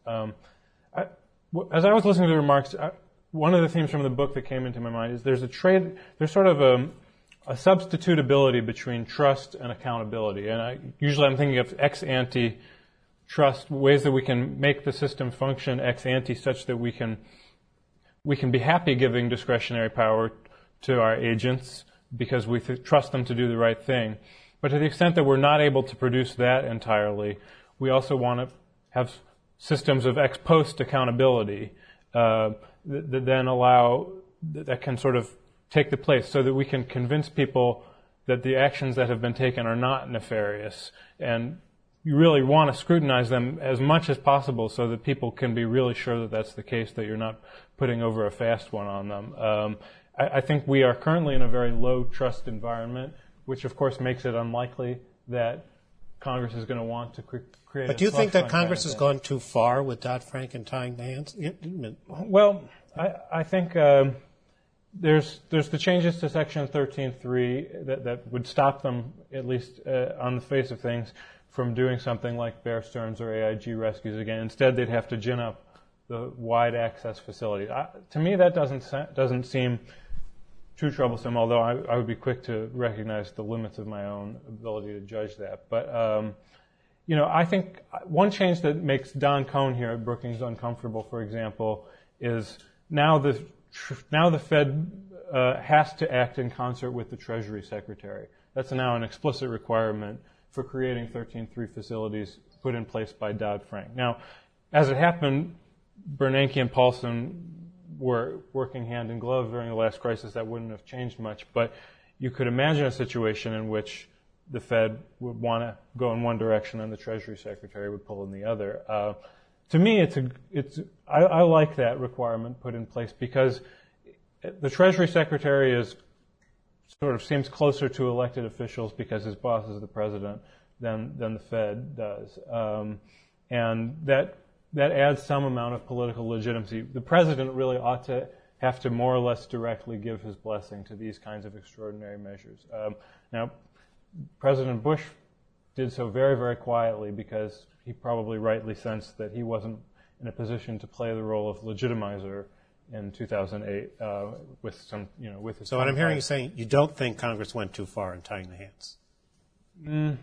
As I was listening to the remarks, one of the themes from the book that came into my mind is there's sort of a substitutability between trust and accountability. And usually I'm thinking of ex-ante trust, ways that we can make the system function ex-ante such that we can be happy giving discretionary power to our agents because we trust them to do the right thing. But to the extent that we're not able to produce that entirely, we also want to have systems of ex post accountability that can sort of take the place so that we can convince people that the actions that have been taken are not nefarious. And you really want to scrutinize them as much as possible so that people can be really sure that that's the case, that you're not putting over a fast one on them. I think we are currently in a very low trust environment, which of course makes it unlikely that Congress is going to want to create. But do you think that Congress has gone too far with Dodd-Frank and tying the hands? Well, I think there's the changes to Section 13.3 that would stop them, at least on the face of things, from doing something like Bear Stearns or AIG rescues again. Instead, they'd have to gin up the wide access facility. To me, that doesn't seem too troublesome, although I would be quick to recognize the limits of my own ability to judge that. But, I think one change that makes Don Cohn here at Brookings uncomfortable, for example, is now the Fed has to act in concert with the Treasury Secretary. That's now an explicit requirement for creating 13.3 facilities put in place by Dodd-Frank. Now, as it happened, Bernanke and Paulson were working hand in glove during the last crisis. That wouldn't have changed much, but you could imagine a situation in which the Fed would want to go in one direction and the Treasury Secretary would pull in the other. To me, I like that requirement put in place because the Treasury Secretary seems closer to elected officials because his boss is the president. than the Fed does, and that adds some amount of political legitimacy. The president really ought to have to more or less directly give his blessing to these kinds of extraordinary measures. Now, President Bush did so very, very quietly because he probably rightly sensed that he wasn't in a position to play the role of legitimizer in 2008 with some, with his. So what I'm hearing you saying, you don't think Congress went too far in tying the hands?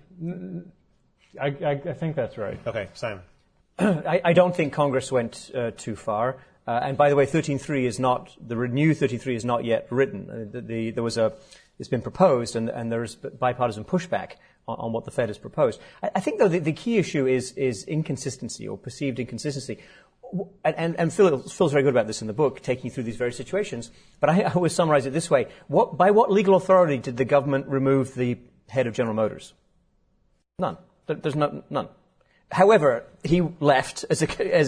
I think that's right. Okay, Simon. I don't think Congress went too far. And by the way, 13.3 is not, the new 13.3 is not yet written. It's been proposed, and there is bipartisan pushback on what the Fed has proposed. I think, though, the key issue is inconsistency or perceived inconsistency. And Phil's very good about this in the book, taking you through these various situations. But I always summarize it this way. By what legal authority did the government remove the head of General Motors? None. There's none. However, he left as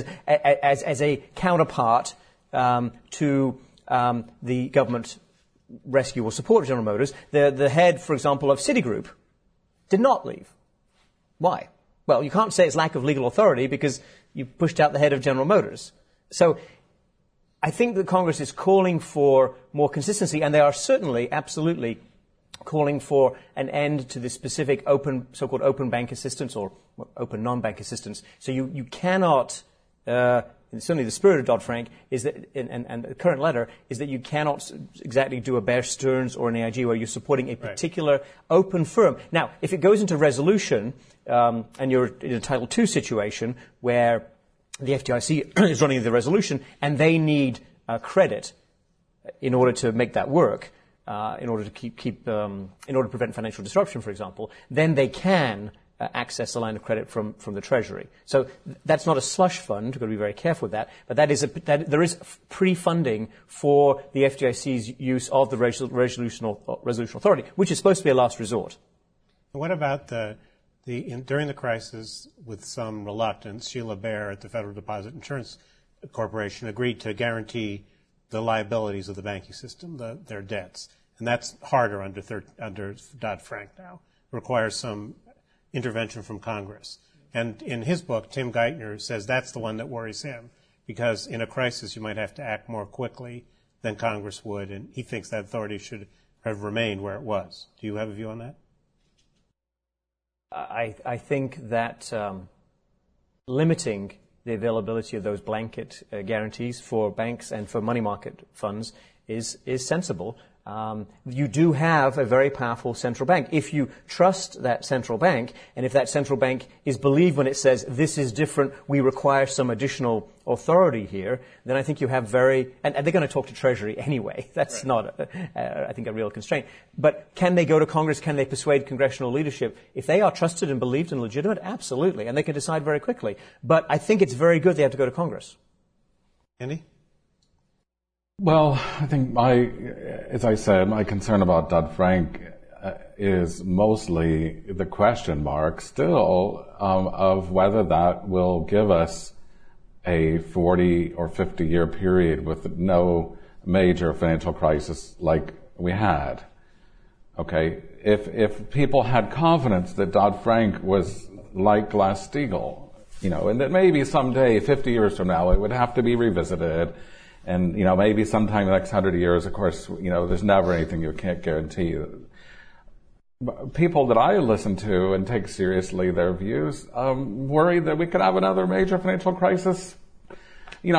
a counterpart to the government rescue or support of General Motors. The head, for example, of Citigroup did not leave. Why? Well, you can't say it's lack of legal authority because you pushed out the head of General Motors. So I think that Congress is calling for more consistency, and they are certainly, absolutely, calling for an end to the specific so-called open bank assistance or open non-bank assistance. So you cannot, certainly the spirit of Dodd-Frank is that, and the current letter is that you cannot exactly do a Bear Stearns or an AIG where you're supporting a particular open firm. Now, if it goes into resolution, and you're in a Title II situation where the FDIC is running the resolution and they need credit in order to make that work, in order to in order to prevent financial disruption, for example, then they can access a line of credit from the Treasury. So that's not a slush fund. We've got to be very careful with that. But there is pre-funding for the FDIC's use of the resolution authority, which is supposed to be a last resort. What about during the crisis, with some reluctance, Sheila Bair at the Federal Deposit Insurance Corporation agreed to guarantee the liabilities of the banking system, their debts. And that's harder under Dodd-Frank now. It requires some intervention from Congress. And in his book, Tim Geithner says that's the one that worries him, because in a crisis you might have to act more quickly than Congress would, and he thinks that authority should have remained where it was. Do you have a view on that? I think that limiting the availability of those blanket guarantees for banks and for money market funds is sensible. You do have a very powerful central bank. If you trust that central bank, and if that central bank is believed when it says, this is different, we require some additional authority here, then I think you have and they're going to talk to Treasury anyway. That's not, I think, a real constraint. But can they go to Congress? Can they persuade congressional leadership? If they are trusted and believed and legitimate, absolutely. And they can decide very quickly. But I think it's very good they have to go to Congress. Andy? Well, I think as I said, my concern about Dodd-Frank is mostly the question mark still of whether that will give us a 40 or 50 year period with no major financial crisis like we had. Okay, if people had confidence that Dodd-Frank was like Glass-Steagall, and that maybe someday, 50 years from now, it would have to be revisited. And, maybe sometime in the next 100 years, of course, there's never anything you can't guarantee. People that I listen to and take seriously their views worry that we could have another major financial crisis, in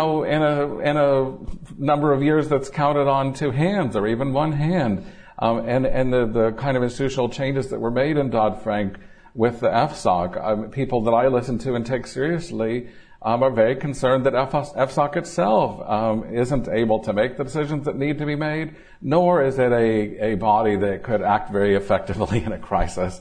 a number of years that's counted on two hands or even one hand. And the kind of institutional changes that were made in Dodd-Frank with the FSOC, people that I listen to and take seriously are very concerned that FSOC itself isn't able to make the decisions that need to be made, nor is it a body that could act very effectively in a crisis.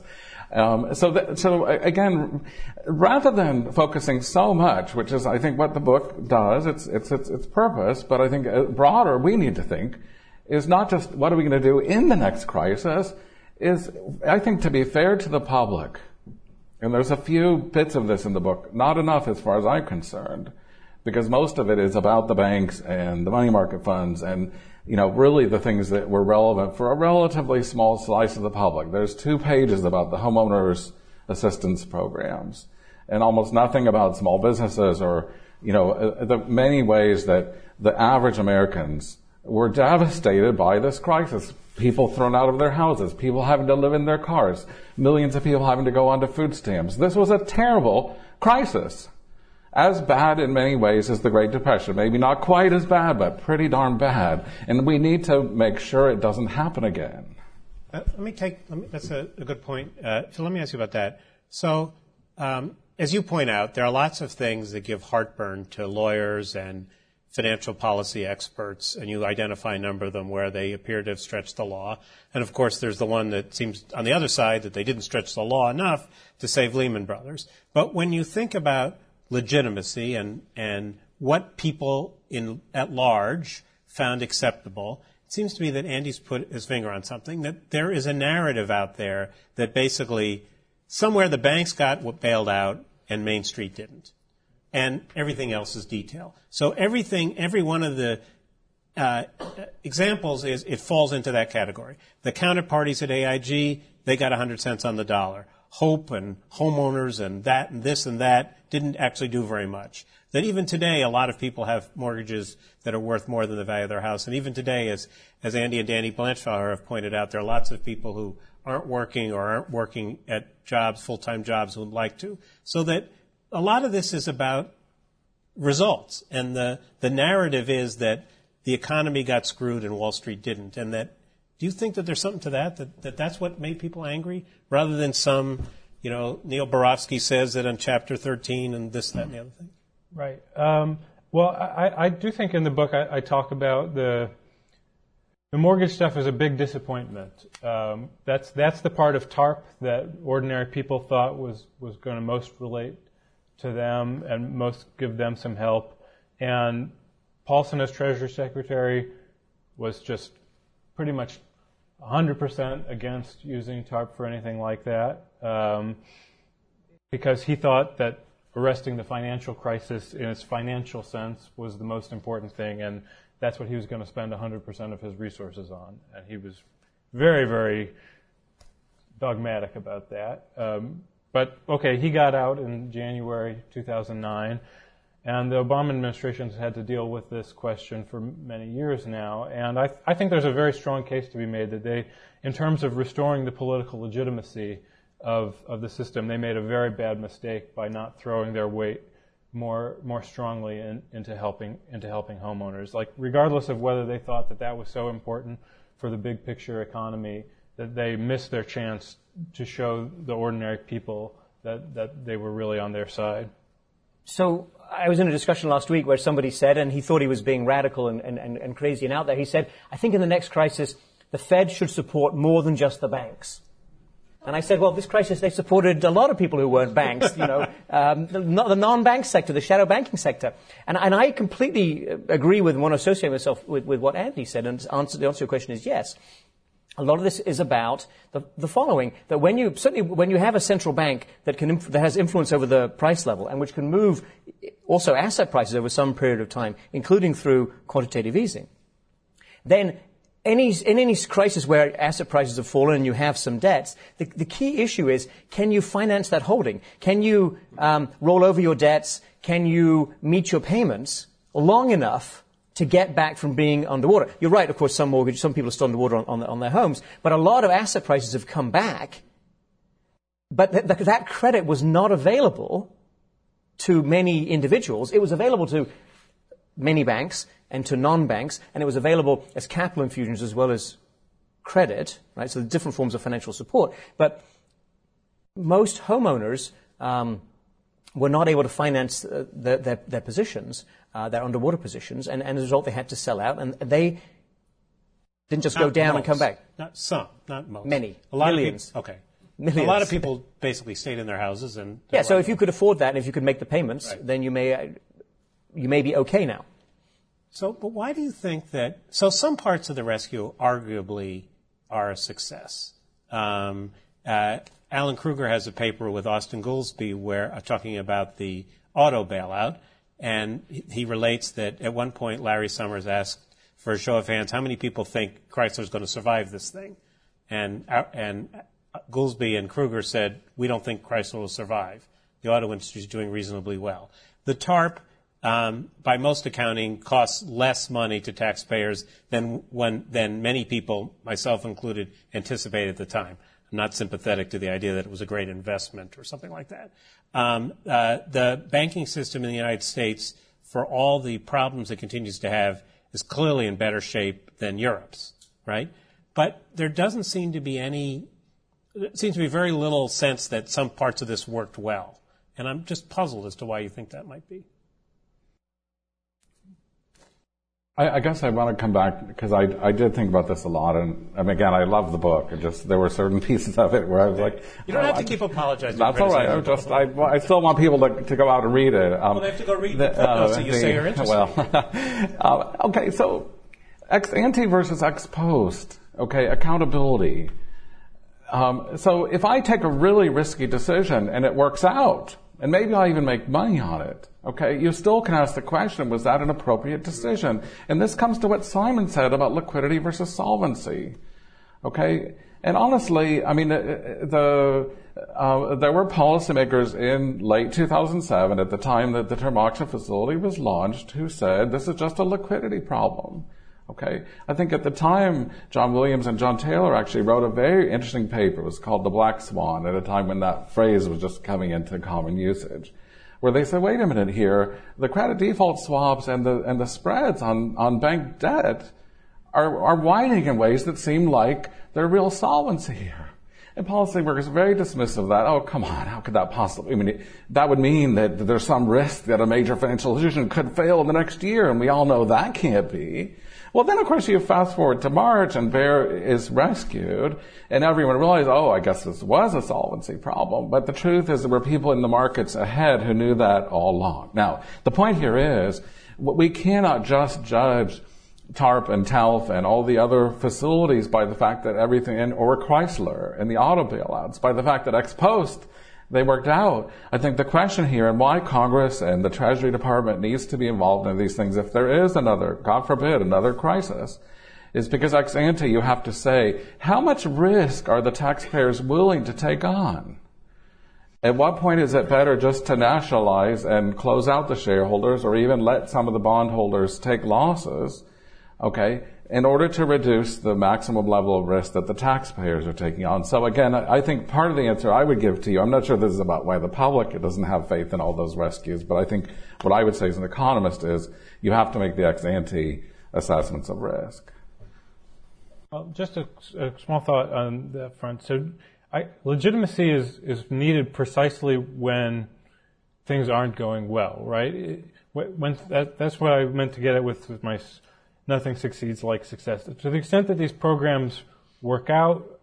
So again, rather than focusing so much, which is I think what the book does, its purpose, but I think broader we need to think is not just what are we going to do in the next crisis, is I think to be fair to the public. And there's a few bits of this in the book, not enough as far as I'm concerned, because most of it is about the banks and the money market funds and, really the things that were relevant for a relatively small slice of the public. There's 2 pages about the homeowners assistance programs, and almost nothing about small businesses or, the many ways that the average Americans were devastated by this crisis. People thrown out of their houses, people having to live in their cars, millions of people having to go onto food stamps. This was a terrible crisis. As bad in many ways as the Great Depression. Maybe not quite as bad, but pretty darn bad. And we need to make sure it doesn't happen again. That's a good point. So let me ask you about that. So, as you point out, there are lots of things that give heartburn to lawyers and financial policy experts, and you identify a number of them where they appear to have stretched the law. And of course, there's the one that seems on the other side that they didn't stretch the law enough to save Lehman Brothers. But when you think about legitimacy and what people at large found acceptable, it seems to me that Andy's put his finger on something, that there is a narrative out there that basically somewhere the banks got bailed out and Main Street didn't. And everything else is detail. So every one of the examples it falls into that category. The counterparties at AIG, they got 100 cents on the dollar. Hope and homeowners and that and this and that didn't actually do very much. That even today, a lot of people have mortgages that are worth more than the value of their house. And even today, as Andy and Danny Blanchflower have pointed out, there are lots of people who aren't working or aren't working at jobs, full-time jobs, who would like to. So that a lot of this is about results. And the narrative is that the economy got screwed and Wall Street didn't. And that, do you think that there's something to that's what made people angry, rather than some, Neil Barofsky says that on Chapter 13 and this, that, and the other thing? Right. Well, I do think in the book I talk about the mortgage stuff is a big disappointment. That's the part of TARP that ordinary people thought was going to most relate to them and most give them some help. And Paulson, as Treasury Secretary, was just pretty much 100% against using TARP for anything like that, because he thought that arresting the financial crisis in its financial sense was the most important thing, and that's what he was going to spend 100% of his resources on. And he was very, very dogmatic about that. But, okay, he got out in January 2009, and the Obama administration has had to deal with this question for many years now. And I think there's a very strong case to be made that they, in terms of restoring the political legitimacy of the system, they made a very bad mistake by not throwing their weight more strongly into helping homeowners. Like, regardless of whether they thought that was so important for the big picture economy, that they missed their chance to show the ordinary people that they were really on their side. So I was in a discussion last week where somebody said, and he thought he was being radical and crazy and out there, he said, I think in the next crisis, the Fed should support more than just the banks. And I said, well, this crisis, they supported a lot of people who weren't banks, the non-bank sector, the shadow banking sector. And I completely agree with and want to associate myself with what Andy said, and the answer to your question is yes. A lot of this is about the following, that when you have a central bank that has influence over the price level and which can move also asset prices over some period of time, including through quantitative easing, then in any crisis where asset prices have fallen and you have some debts, the key issue is, can you finance that holding? Can you roll over your debts? Can you meet your payments long enough to get back from being underwater? You're right, of course, some people are still underwater on their homes, but a lot of asset prices have come back. But that credit was not available to many individuals. It was available to many banks and to non-banks, and it was available as capital infusions as well as credit, right? So the different forms of financial support. But most homeowners were not able to finance their positions, their underwater positions, and as a result they had to sell out, and they didn't just go down and come back. Not some, not most. Many. Millions. Okay. Millions. A lot of people basically stayed in their houses and... Yeah, so if you could afford that and if you could make the payments, right, then you may be okay now. So, but why do you think that... So some parts of the rescue arguably are a success. Alan Kruger has a paper with Austin Goolsbee where talking about the auto bailout, and he relates that at one point Larry Summers asked for a show of hands, how many people think Chrysler's going to survive this thing? And Goolsbee and Kruger said, we don't think Chrysler will survive. The auto industry is doing reasonably well. The TARP, by most accounting, costs less money to taxpayers than many people, myself included, anticipated at the time. I'm not sympathetic to the idea that it was a great investment or something like that. The banking system in the United States, for all the problems it continues to have, is clearly in better shape than Europe's, right? But there doesn't seem to be very little sense that some parts of this worked well. And I'm just puzzled as to why you think that might be. I guess I want to come back because I did think about this a lot, and again, I love the book. There were certain pieces of it where I was like, you don't have to keep apologizing. That's all right. I still want people to go out and read it. Well, they have to go read the footnotes that you say are interesting. Well, okay. So, ex ante versus ex post. Okay, accountability. So if I take a really risky decision and it works out, and maybe I'll even make money on it, okay, you still can ask the question, was that an appropriate decision? And this comes to what Simon said about liquidity versus solvency, okay? And honestly, I mean, there were policymakers in late 2007, at the time that the term auction facility was launched, who said this is just a liquidity problem. Okay, I think at the time, John Williams and John Taylor actually wrote a very interesting paper. It was called The Black Swan, at a time when that phrase was just coming into common usage, where they said, wait a minute here, the credit default swaps and the spreads on bank debt are widening in ways that seem like they're real solvency here. And policymakers are very dismissive of that. Oh, come on, how could that possibly? I mean, that would mean that there's some risk that a major financial institution could fail in the next year, and we all know that can't be. Well, then, of course, you fast forward to March, and Bear is rescued, and everyone realized, oh, I guess this was a solvency problem. But the truth is there were people in the markets ahead who knew that all along. Now, the point here is, we cannot just judge TARP and TALF and all the other facilities by the fact that everything, or Chrysler and the auto bailouts, by the fact that ex post they worked out. I think the question here, and why Congress and the Treasury Department needs to be involved in these things, if there is another, God forbid, another crisis, is because ex ante you have to say, how much risk are the taxpayers willing to take on? At what point is it better just to nationalize and close out the shareholders, or even let some of the bondholders take losses, okay, in order to reduce the maximum level of risk that the taxpayers are taking on? So again, I think part of the answer I would give to you, I'm not sure this is about why the public doesn't have faith in all those rescues, but I think what I would say as an economist is you have to make the ex ante assessments of risk. Well, just a small thought on that front. So legitimacy is needed precisely when things aren't going well, right? That's what I meant to get at with my nothing succeeds like success. To the extent that these programs work out,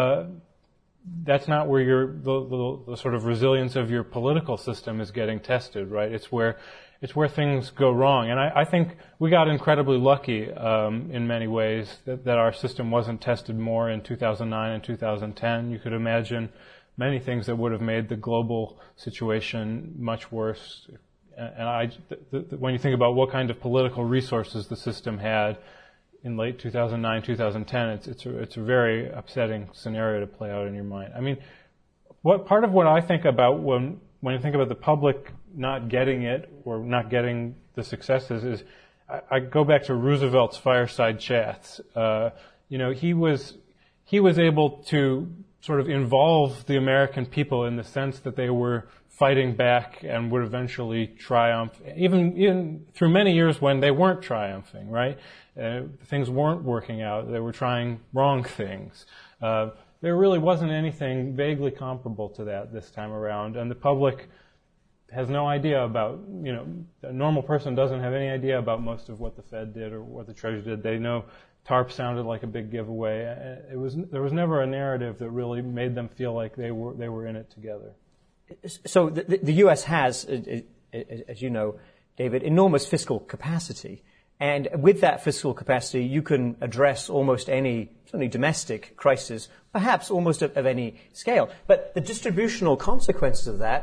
that's not where the sort of resilience of your political system is getting tested, right? It's where things go wrong. And I think we got incredibly lucky in many ways that our system wasn't tested more in 2009 and 2010. You could imagine many things that would have made the global situation much worse. And when you think about what kind of political resources the system had in late 2009, 2010, it's a very upsetting scenario to play out in your mind. I mean, part of what I think about when you think about the public not getting it or not getting the successes is I go back to Roosevelt's fireside chats. He was able to sort of involve the American people in the sense that they were fighting back and would eventually triumph, even through many years when they weren't triumphing, right? Things weren't working out. They were trying wrong things. There really wasn't anything vaguely comparable to that this time around, and the public has no idea about, a normal person doesn't have any idea about most of what the Fed did or what the Treasury did. They know TARP sounded like a big giveaway. There was never a narrative that really made them feel like they were in it together. So the U.S. has, as you know, David, enormous fiscal capacity. And with that fiscal capacity, you can address almost any, certainly domestic crisis, perhaps almost of any scale. But the distributional consequences of that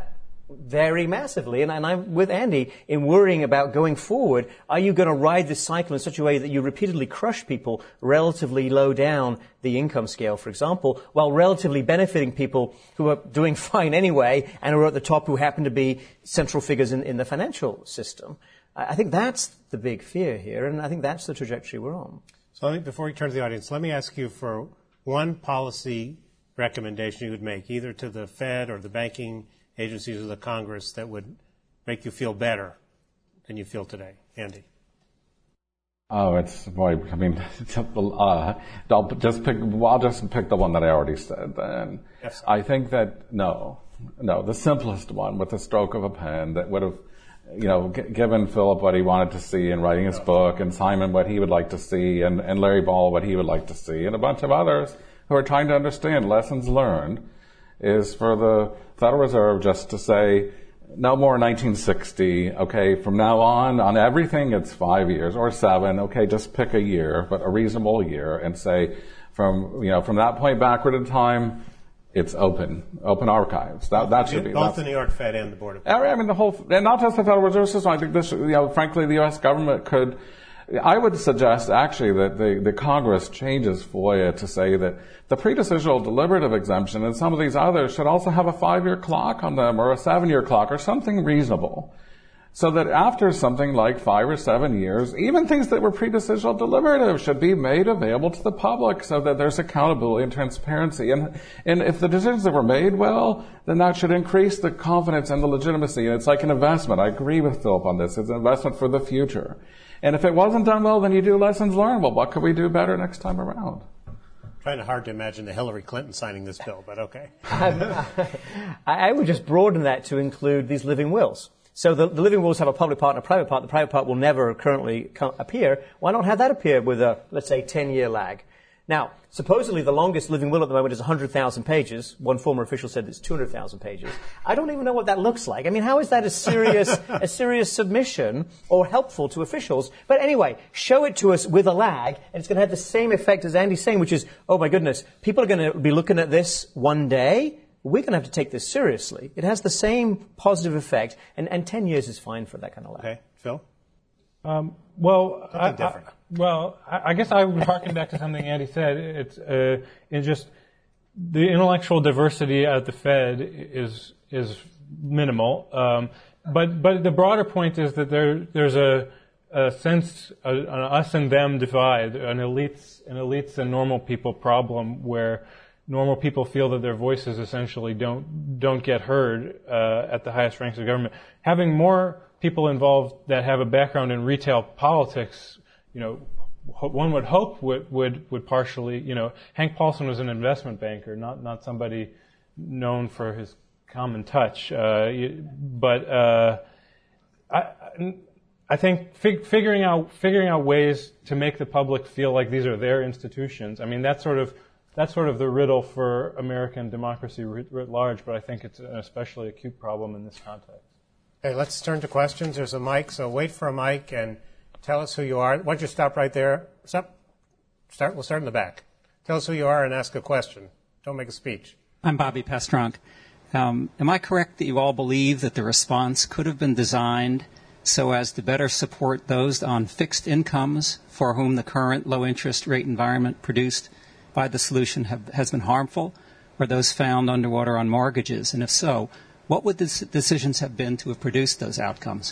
vary massively. And I'm with Andy in worrying about going forward. Are you going to ride this cycle in such a way that you repeatedly crush people relatively low down the income scale, for example, while relatively benefiting people who are doing fine anyway and who are at the top who happen to be central figures in the financial system? I think that's the big fear here, and I think that's the trajectory we're on. So before we turn to the audience, let me ask you for one policy recommendation you would make, either to the Fed or the banking agencies or the Congress, that would make you feel better than you feel today. Andy? Oh, it's, boy, I mean, I'll just pick the one that I already said then. Yes. I think that, no, the simplest one with the stroke of a pen that would have, given Philip what he wanted to see in writing his book, and Simon what he would like to see, and Larry Ball what he would like to see, and a bunch of others who are trying to understand lessons learned, is for the Federal Reserve just to say, no more 1960, okay, from now on everything it's 5 years or 7, okay, just pick a year, but a reasonable year, and say from that point backward in time, it's open archives. That should be. Both the New York Fed and the Board of I mean, and not just the Federal Reserve System, I think this, frankly, the U.S. government could, I would suggest actually that the Congress changes FOIA to say that the pre-decisional deliberative exemption and some of these others should also have a 5-year clock on them, or a 7-year clock, or something reasonable. So that after something like 5 or 7 years, even things that were pre-decisional deliberative should be made available to the public so that there's accountability and transparency. And if the decisions that were made well, then that should increase the confidence and the legitimacy. And it's like an investment. I agree with Philip on this. It's an investment for the future. And if it wasn't done well, then you do lessons learned. Well, what could we do better next time around? Kind of hard to imagine the Hillary Clinton signing this bill, but okay. I would just broaden that to include these living wills. So the living wills have a public part and a private part. The private part will never currently appear. Why not have that appear with a, let's say, 10-year lag? Now, supposedly the longest living will at the moment is 100,000 pages. One former official said it's 200,000 pages. I don't even know what that looks like. I mean, how is that a serious submission or helpful to officials? But anyway, show it to us with a lag, and it's going to have the same effect as Andy's saying, which is, oh my goodness, people are going to be looking at this one day. We're going to have to take this seriously. It has the same positive effect, and 10 years is fine for that kind of lag. Okay. Phil? I guess I would harken back to something Andy said. It's just the intellectual diversity at the Fed is minimal. But the broader point is that there's a sense, an us and them divide, an elites and normal people problem, where normal people feel that their voices essentially don't get heard at the highest ranks of government. Having more people involved that have a background in retail politics, one would hope would partially, Hank Paulson was an investment banker, not somebody known for his common touch. I think figuring out ways to make the public feel like these are their institutions. I mean, that's sort of the riddle for American democracy writ large, but I think it's an especially acute problem in this context. Okay, let's turn to questions. There's a mic, so wait for a mic and tell us who you are. Why don't you stop right there? We'll start in the back. Tell us who you are and ask a question. Don't make a speech. I'm Bobby Pestronk. Am I correct that you all believe that the response could have been designed so as to better support those on fixed incomes for whom the current low interest rate environment produced by the solution has been harmful, or those found underwater on mortgages? And if so, what would the decisions have been to have produced those outcomes?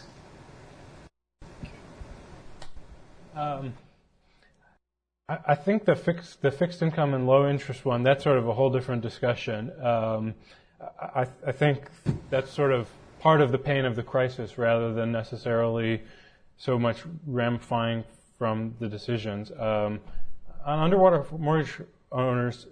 I think the fixed income and low interest one, that's sort of a whole different discussion. I think that's sort of part of the pain of the crisis rather than necessarily so much ramifying from the decisions. On underwater mortgage owners,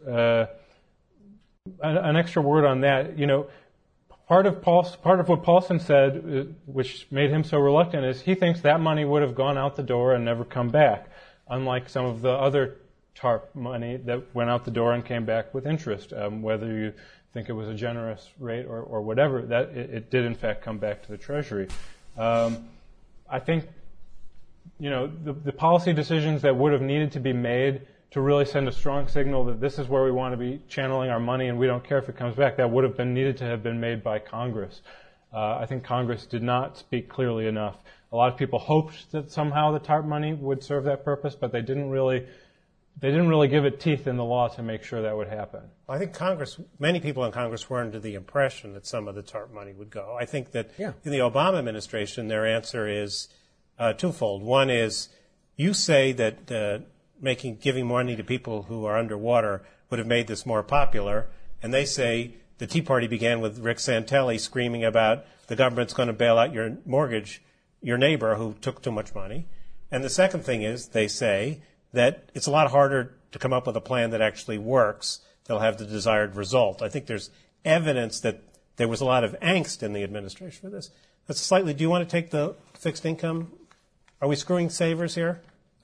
an extra word on that, part of what Paulson said, which made him so reluctant, is he thinks that money would have gone out the door and never come back, unlike some of the other TARP money that went out the door and came back with interest, whether you think it was a generous rate or whatever, that it did in fact come back to the Treasury. I think, the policy decisions that would have needed to be made to really send a strong signal that this is where we want to be channeling our money and we don't care if it comes back, that would have been needed to have been made by Congress. I think Congress did not speak clearly enough. A lot of people hoped that somehow the TARP money would serve that purpose, but they didn't really give it teeth in the law to make sure that would happen. I think many people in Congress were under the impression that some of the TARP money would go. I think that in the Obama administration, their answer is twofold. One is, you say that giving money to people who are underwater would have made this more popular, and they say the Tea Party began with Rick Santelli screaming about the government's going to bail out your neighbor who took too much money. And the second thing is, they say that it's a lot harder to come up with a plan that actually works, that'll have the desired result. I think there's evidence that there was a lot of angst in the administration for this. Do you want to take the fixed income? Are we screwing savers here?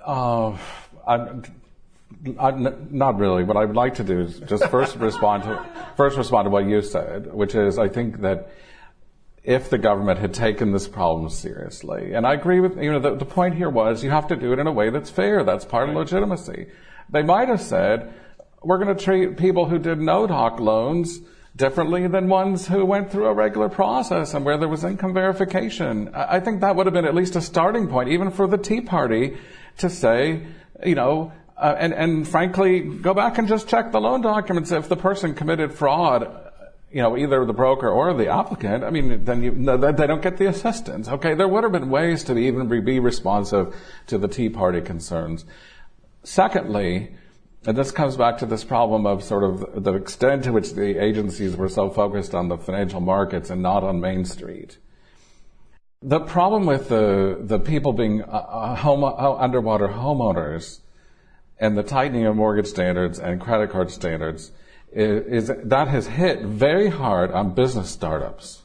Not really. What I would like to do is just first respond to what you said, which is, I think that if the government had taken this problem seriously, and I agree with, the point here was you have to do it in a way that's fair. That's part of legitimacy. They might have said, we're going to treat people who did no-doc loans differently than ones who went through a regular process and where there was income verification. I think that would have been at least a starting point, even for the Tea Party, to say, and frankly, go back and just check the loan documents. If the person committed fraud, either the broker or the applicant, then they don't get the assistance. Okay, there would have been ways to even be responsive to the Tea Party concerns. Secondly, and this comes back to this problem of sort of the extent to which the agencies were so focused on the financial markets and not on Main Street. The problem with the people being underwater homeowners and the tightening of mortgage standards and credit card standards is that has hit very hard on business startups.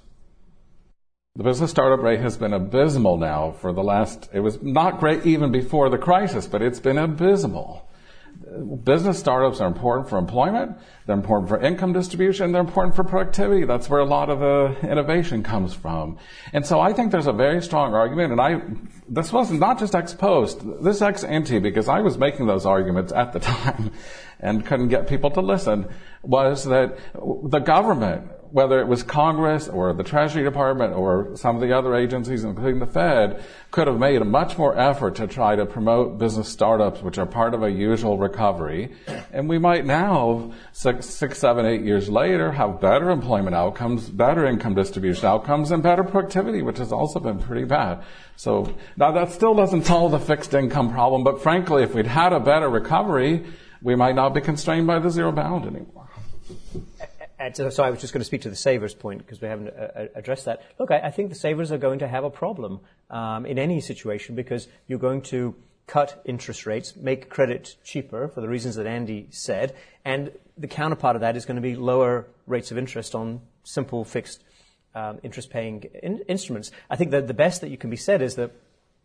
The business startup rate has been abysmal now it was not great even before the crisis, but it's been abysmal. Business startups are important for employment, they're important for income distribution, they're important for productivity. That's where a lot of the innovation comes from. And so I think there's a very strong argument, and this was not just ex post, this ex ante, because I was making those arguments at the time and couldn't get people to listen, was that the government, whether it was Congress or the Treasury Department or some of the other agencies, including the Fed, could have made a much more effort to try to promote business startups, which are part of a usual recovery. And we might now, 6, 7, 8 years later, have better employment outcomes, better income distribution outcomes, and better productivity, which has also been pretty bad. So now that still doesn't solve the fixed income problem, but frankly, if we'd had a better recovery, we might not be constrained by the zero bound anymore. So I was just going to speak to the savers point because we haven't addressed that. Look, I think the savers are going to have a problem in any situation because you're going to cut interest rates, make credit cheaper for the reasons that Andy said, and the counterpart of that is going to be lower rates of interest on simple fixed interest-paying instruments. I think that the best that you can be said is that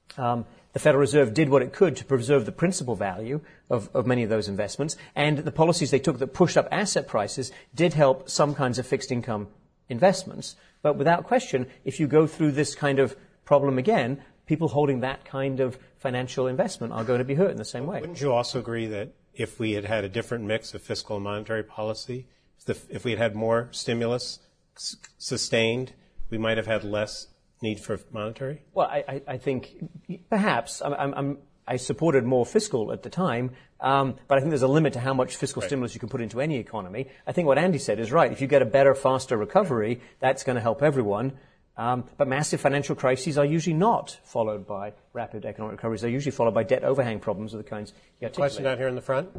the Federal Reserve did what it could to preserve the principal value of many of those investments, and the policies they took that pushed up asset prices did help some kinds of fixed income investments. But without question, if you go through this kind of problem again, people holding that kind of financial investment are going to be hurt in the same way. Wouldn't you also agree that if we had had a different mix of fiscal and monetary policy, if we had had more stimulus sustained, we might have had less need for monetary? Well, I think perhaps I supported more fiscal at the time, but I think there's a limit to how much fiscal stimulus you can put into any economy. I think what Andy said is right. If you get a better, faster recovery, that's going to help everyone. But massive financial crises are usually not followed by rapid economic recoveries. They're usually followed by debt overhang problems of the kinds you articulate. Question down here in the front.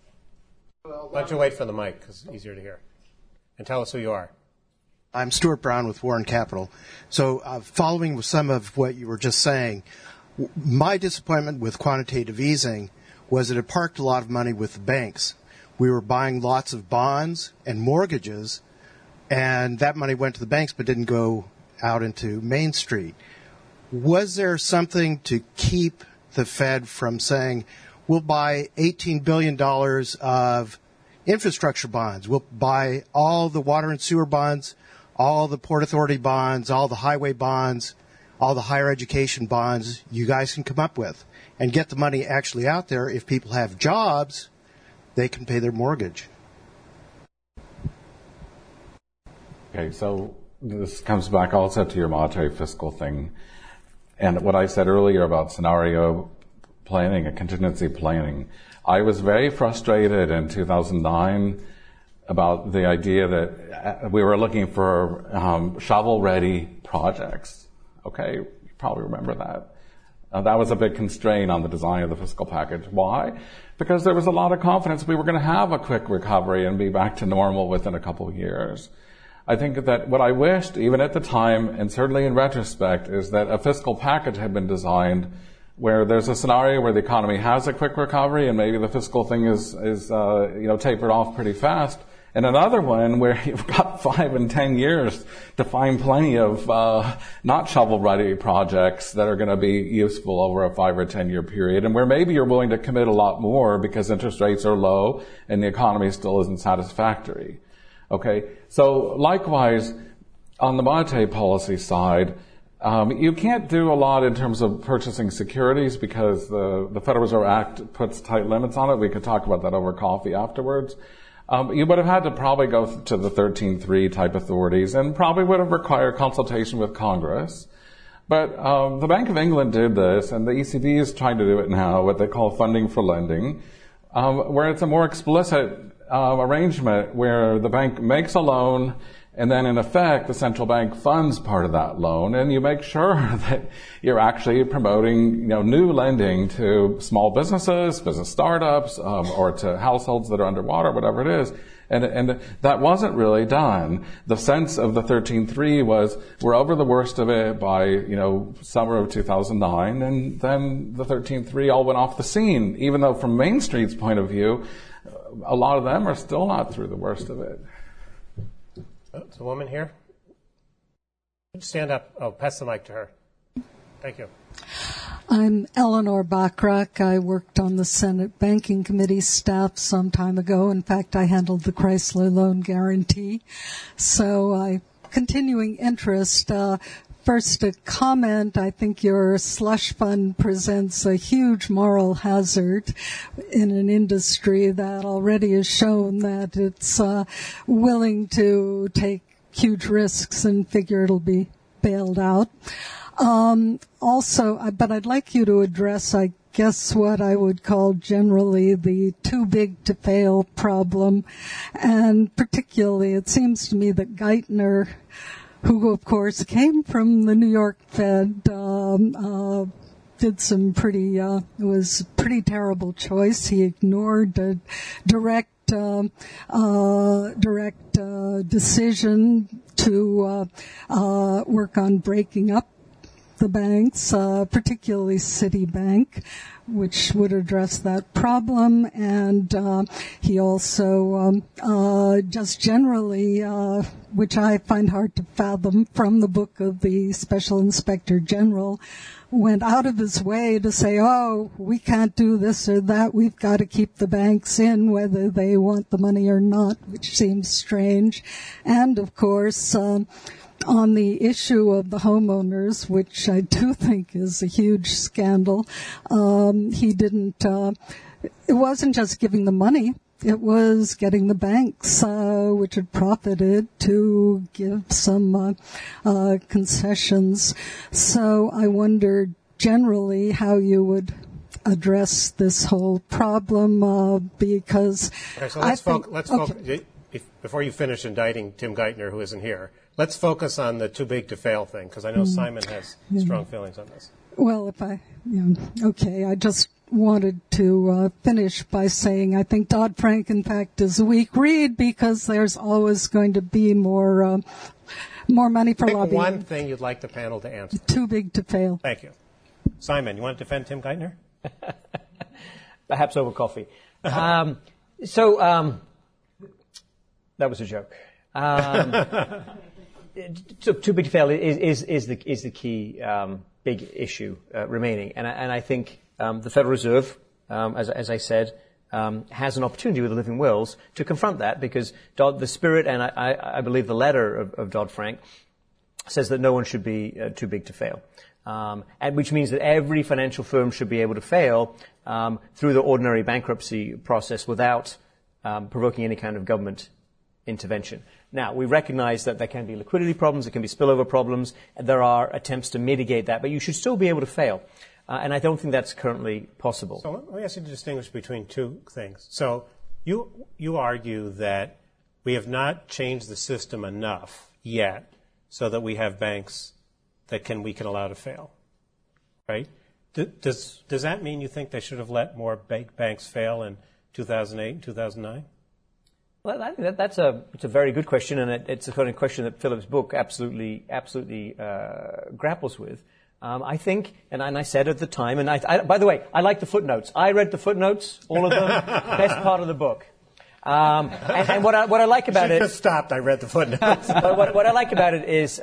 Why don't you wait for the mic because it's easier to hear. And tell us who you are. I'm Stuart Brown with Warren Capital. So following with some of what you were just saying, my disappointment with quantitative easing was that it parked a lot of money with the banks. We were buying lots of bonds and mortgages, and that money went to the banks but didn't go out into Main Street. Was there something to keep the Fed from saying, we'll buy $18 billion of infrastructure bonds, we'll buy all the water and sewer bonds, all the Port Authority bonds, all the highway bonds, all the higher education bonds you guys can come up with, and get the money actually out there? If people have jobs, they can pay their mortgage. Okay, so this comes back also to your monetary fiscal thing. And what I said earlier about scenario planning and contingency planning. I was very frustrated in 2009 about the idea that we were looking for shovel-ready projects. Okay, you probably remember that. That was a big constraint on the design of the fiscal package. Why? Because there was a lot of confidence we were going to have a quick recovery and be back to normal within a couple of years. I think that what I wished, even at the time, and certainly in retrospect, is that a fiscal package had been designed where there's a scenario where the economy has a quick recovery and maybe the fiscal thing is tapered off pretty fast, and another one where you've got 5 and 10 years to find plenty of not shovel-ready projects that are going to be useful over a 5 or 10 year period, and where maybe you're willing to commit a lot more because interest rates are low and the economy still isn't satisfactory. Okay, so likewise, on the monetary policy side, you can't do a lot in terms of purchasing securities because the Federal Reserve Act puts tight limits on it. We could talk about that over coffee afterwards. You would have had to probably go to the 13.3 type authorities and probably would have required consultation with Congress. But the Bank of England did this, and the ECB is trying to do it now, what they call funding for lending, where it's a more explicit arrangement where the bank makes a loan and then in effect the central bank funds part of that loan, and you make sure that you're actually promoting new lending to small businesses, business startups, or to households that are underwater, whatever it is. And that wasn't really done. The sense of the 13.3 was we're over the worst of it by summer of 2009, and then the 13.3 all went off the scene, even though from Main Street's point of view, a lot of them are still not through the worst of it. There's a woman here. Stand up. Oh, pass the mic to her. Thank you. I'm Eleanor Bachrach. I worked on the Senate Banking Committee staff some time ago. In fact, I handled the Chrysler loan guarantee. So continuing interest. First, a comment. I think your slush fund presents a huge moral hazard in an industry that already has shown that it's willing to take huge risks and figure it'll be bailed out. But I'd like you to address, I guess, what I would call generally the too big to fail problem. And particularly, it seems to me that Geithner, who, of course, came from the New York Fed, did some it was a pretty terrible choice. He ignored a direct decision to work on breaking up the banks, particularly Citibank, which would address that problem. And he also just generally, which I find hard to fathom from the book of the Special Inspector General, went out of his way to say, oh, we can't do this or that. We've got to keep the banks in whether they want the money or not, which seems strange. And, of course, on the issue of the homeowners, which I do think is a huge scandal, he didn't, it wasn't just giving the money, it was getting the banks, which had profited, to give some concessions. So I wondered generally how you would address this whole problem, because okay, so let's focus. Before you finish indicting Tim Geithner, who isn't here, let's focus on the too big to fail thing, because I know Simon has strong feelings on this. Well, I just wanted to finish by saying I think Dodd-Frank, in fact, is a weak read because there's always going to be more money for lobbying. One thing you'd like the panel to answer. Too big to fail. Thank you. Simon, you want to defend Tim Geithner? Perhaps over coffee. That was a joke. Too big to fail is the key big issue remaining, and I think the Federal Reserve, as I said, has an opportunity with the living wills to confront that, because the spirit and I believe the letter of Dodd-Frank says that no one should be too big to fail, and which means that every financial firm should be able to fail through the ordinary bankruptcy process without provoking any kind of government intervention. Now, we recognize that there can be liquidity problems, there can be spillover problems, and there are attempts to mitigate that, but you should still be able to fail. And I don't think that's currently possible. So let me ask you to distinguish between two things. So you argue that we have not changed the system enough yet so that we have banks that we can allow to fail, right? Does that mean you think they should have let more banks fail in 2008 and 2009? Well, I think it's a very good question, and it's the kind of question that Philip's book absolutely grapples with. I think, and I said at the time, and I by the way, I like the footnotes. I read the footnotes, all of them, best part of the book. And what I like about it, just stopped. I read the footnotes. what I like about it is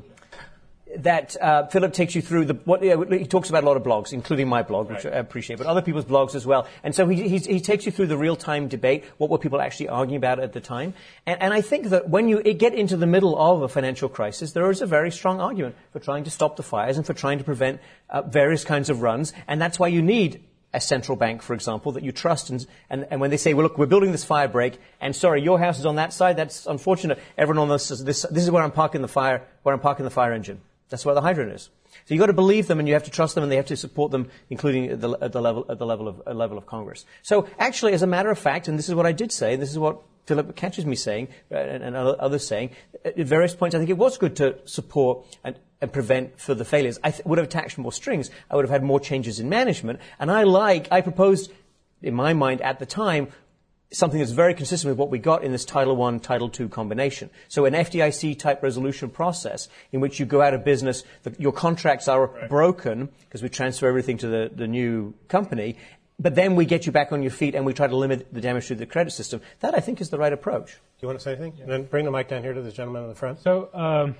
that Philip takes you through he talks about a lot of blogs, including my blog, which I appreciate, but other people's blogs as well. And so he takes you through the real-time debate, what were people actually arguing about at the time. And I think that when you get into the middle of a financial crisis, there is a very strong argument for trying to stop the fires and for trying to prevent various kinds of runs. And that's why you need a central bank, for example, that you trust. And when they say, well, look, we're building this fire break, and sorry, your house is on that side, that's unfortunate. Everyone on this is where I'm parking the fire engine. That's where the hydrant is. So you've got to believe them, and you have to trust them, and they have to support them, including at the level of Congress. So actually, as a matter of fact, and this is what I did say, and this is what Philip catches me saying, and others saying, at various points, I think it was good to support and prevent further failures. I would have attached more strings. I would have had more changes in management. And I proposed, in my mind at the time, something that's very consistent with what we got in this Title I, Title II combination. So an FDIC-type resolution process in which you go out of business, your contracts are broken because we transfer everything to the new company, but then we get you back on your feet and we try to limit the damage to the credit system. That, I think, is the right approach. Do you want to say anything? Yeah. And then bring the mic down here to this gentleman in the front. So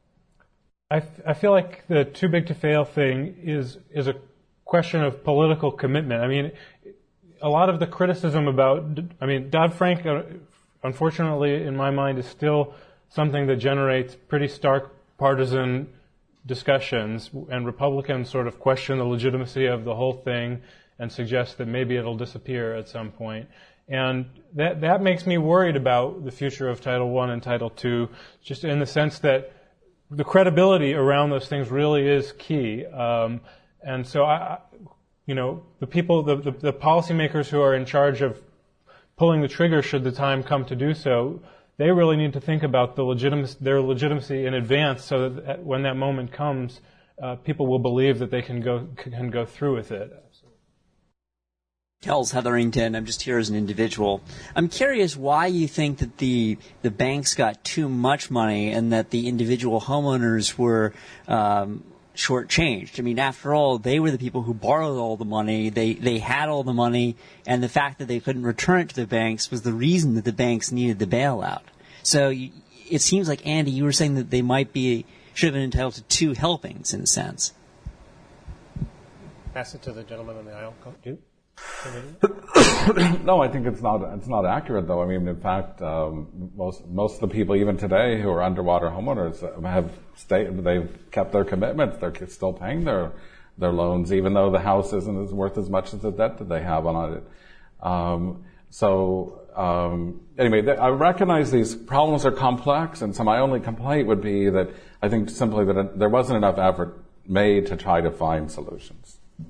I feel like the too big to fail thing is a question of political commitment. I mean, a lot of the criticism Dodd-Frank, unfortunately, in my mind, is still something that generates pretty stark partisan discussions, and Republicans sort of question the legitimacy of the whole thing and suggest that maybe it'll disappear at some point. And that makes me worried about the future of Title I and Title II, just in the sense that the credibility around those things really is key. And so the people, the policymakers who are in charge of pulling the trigger should the time come to do so, they really need to think about their legitimacy in advance, so that when that moment comes, people will believe that they can go through with it. Kells Hetherington, I'm just here as an individual. I'm curious why you think that the banks got too much money and that the individual homeowners were shortchanged. I mean, after all, they were the people who borrowed all the money. They had all the money, and the fact that they couldn't return it to the banks was the reason that the banks needed the bailout. So it seems like, Andy, you were saying that they should have been entitled to two helpings in a sense. Pass it to the gentleman on the aisle. You? No, I think it's not accurate, though. I mean, in fact, most of the people, even today, who are underwater homeowners, they've kept their commitments. They're still paying their loans, even though the house isn't worth as much as the debt that they have on it. Anyway, I recognize these problems are complex, and so my only complaint would be that I think simply that there wasn't enough effort made to try to find solutions.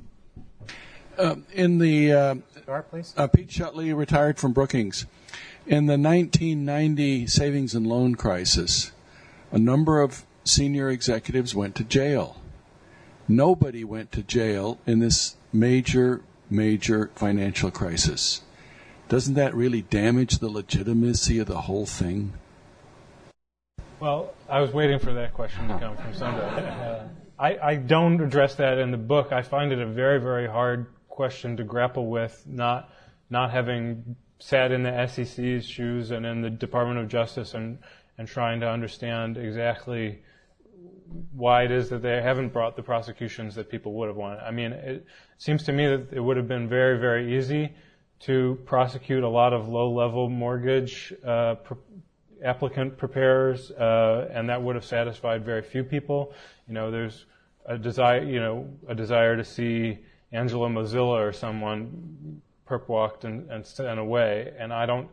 Pete Shutley, retired from Brookings. In the 1990 savings and loan crisis, a number of senior executives went to jail. Nobody went to jail in this major financial crisis. Doesn't that really damage the legitimacy of the whole thing? Well, I was waiting for that question to come from somebody. I don't address that in the book. I find it a very, very hard question to grapple with, not having sat in the SEC's shoes and in the Department of Justice and trying to understand exactly why it is that they haven't brought the prosecutions that people would have wanted. I mean, it seems to me that it would have been very, very easy to prosecute a lot of low-level mortgage applicant preparers, and that would have satisfied very few people. There's a desire to see Angela Mozilla or someone perp walked and away, and I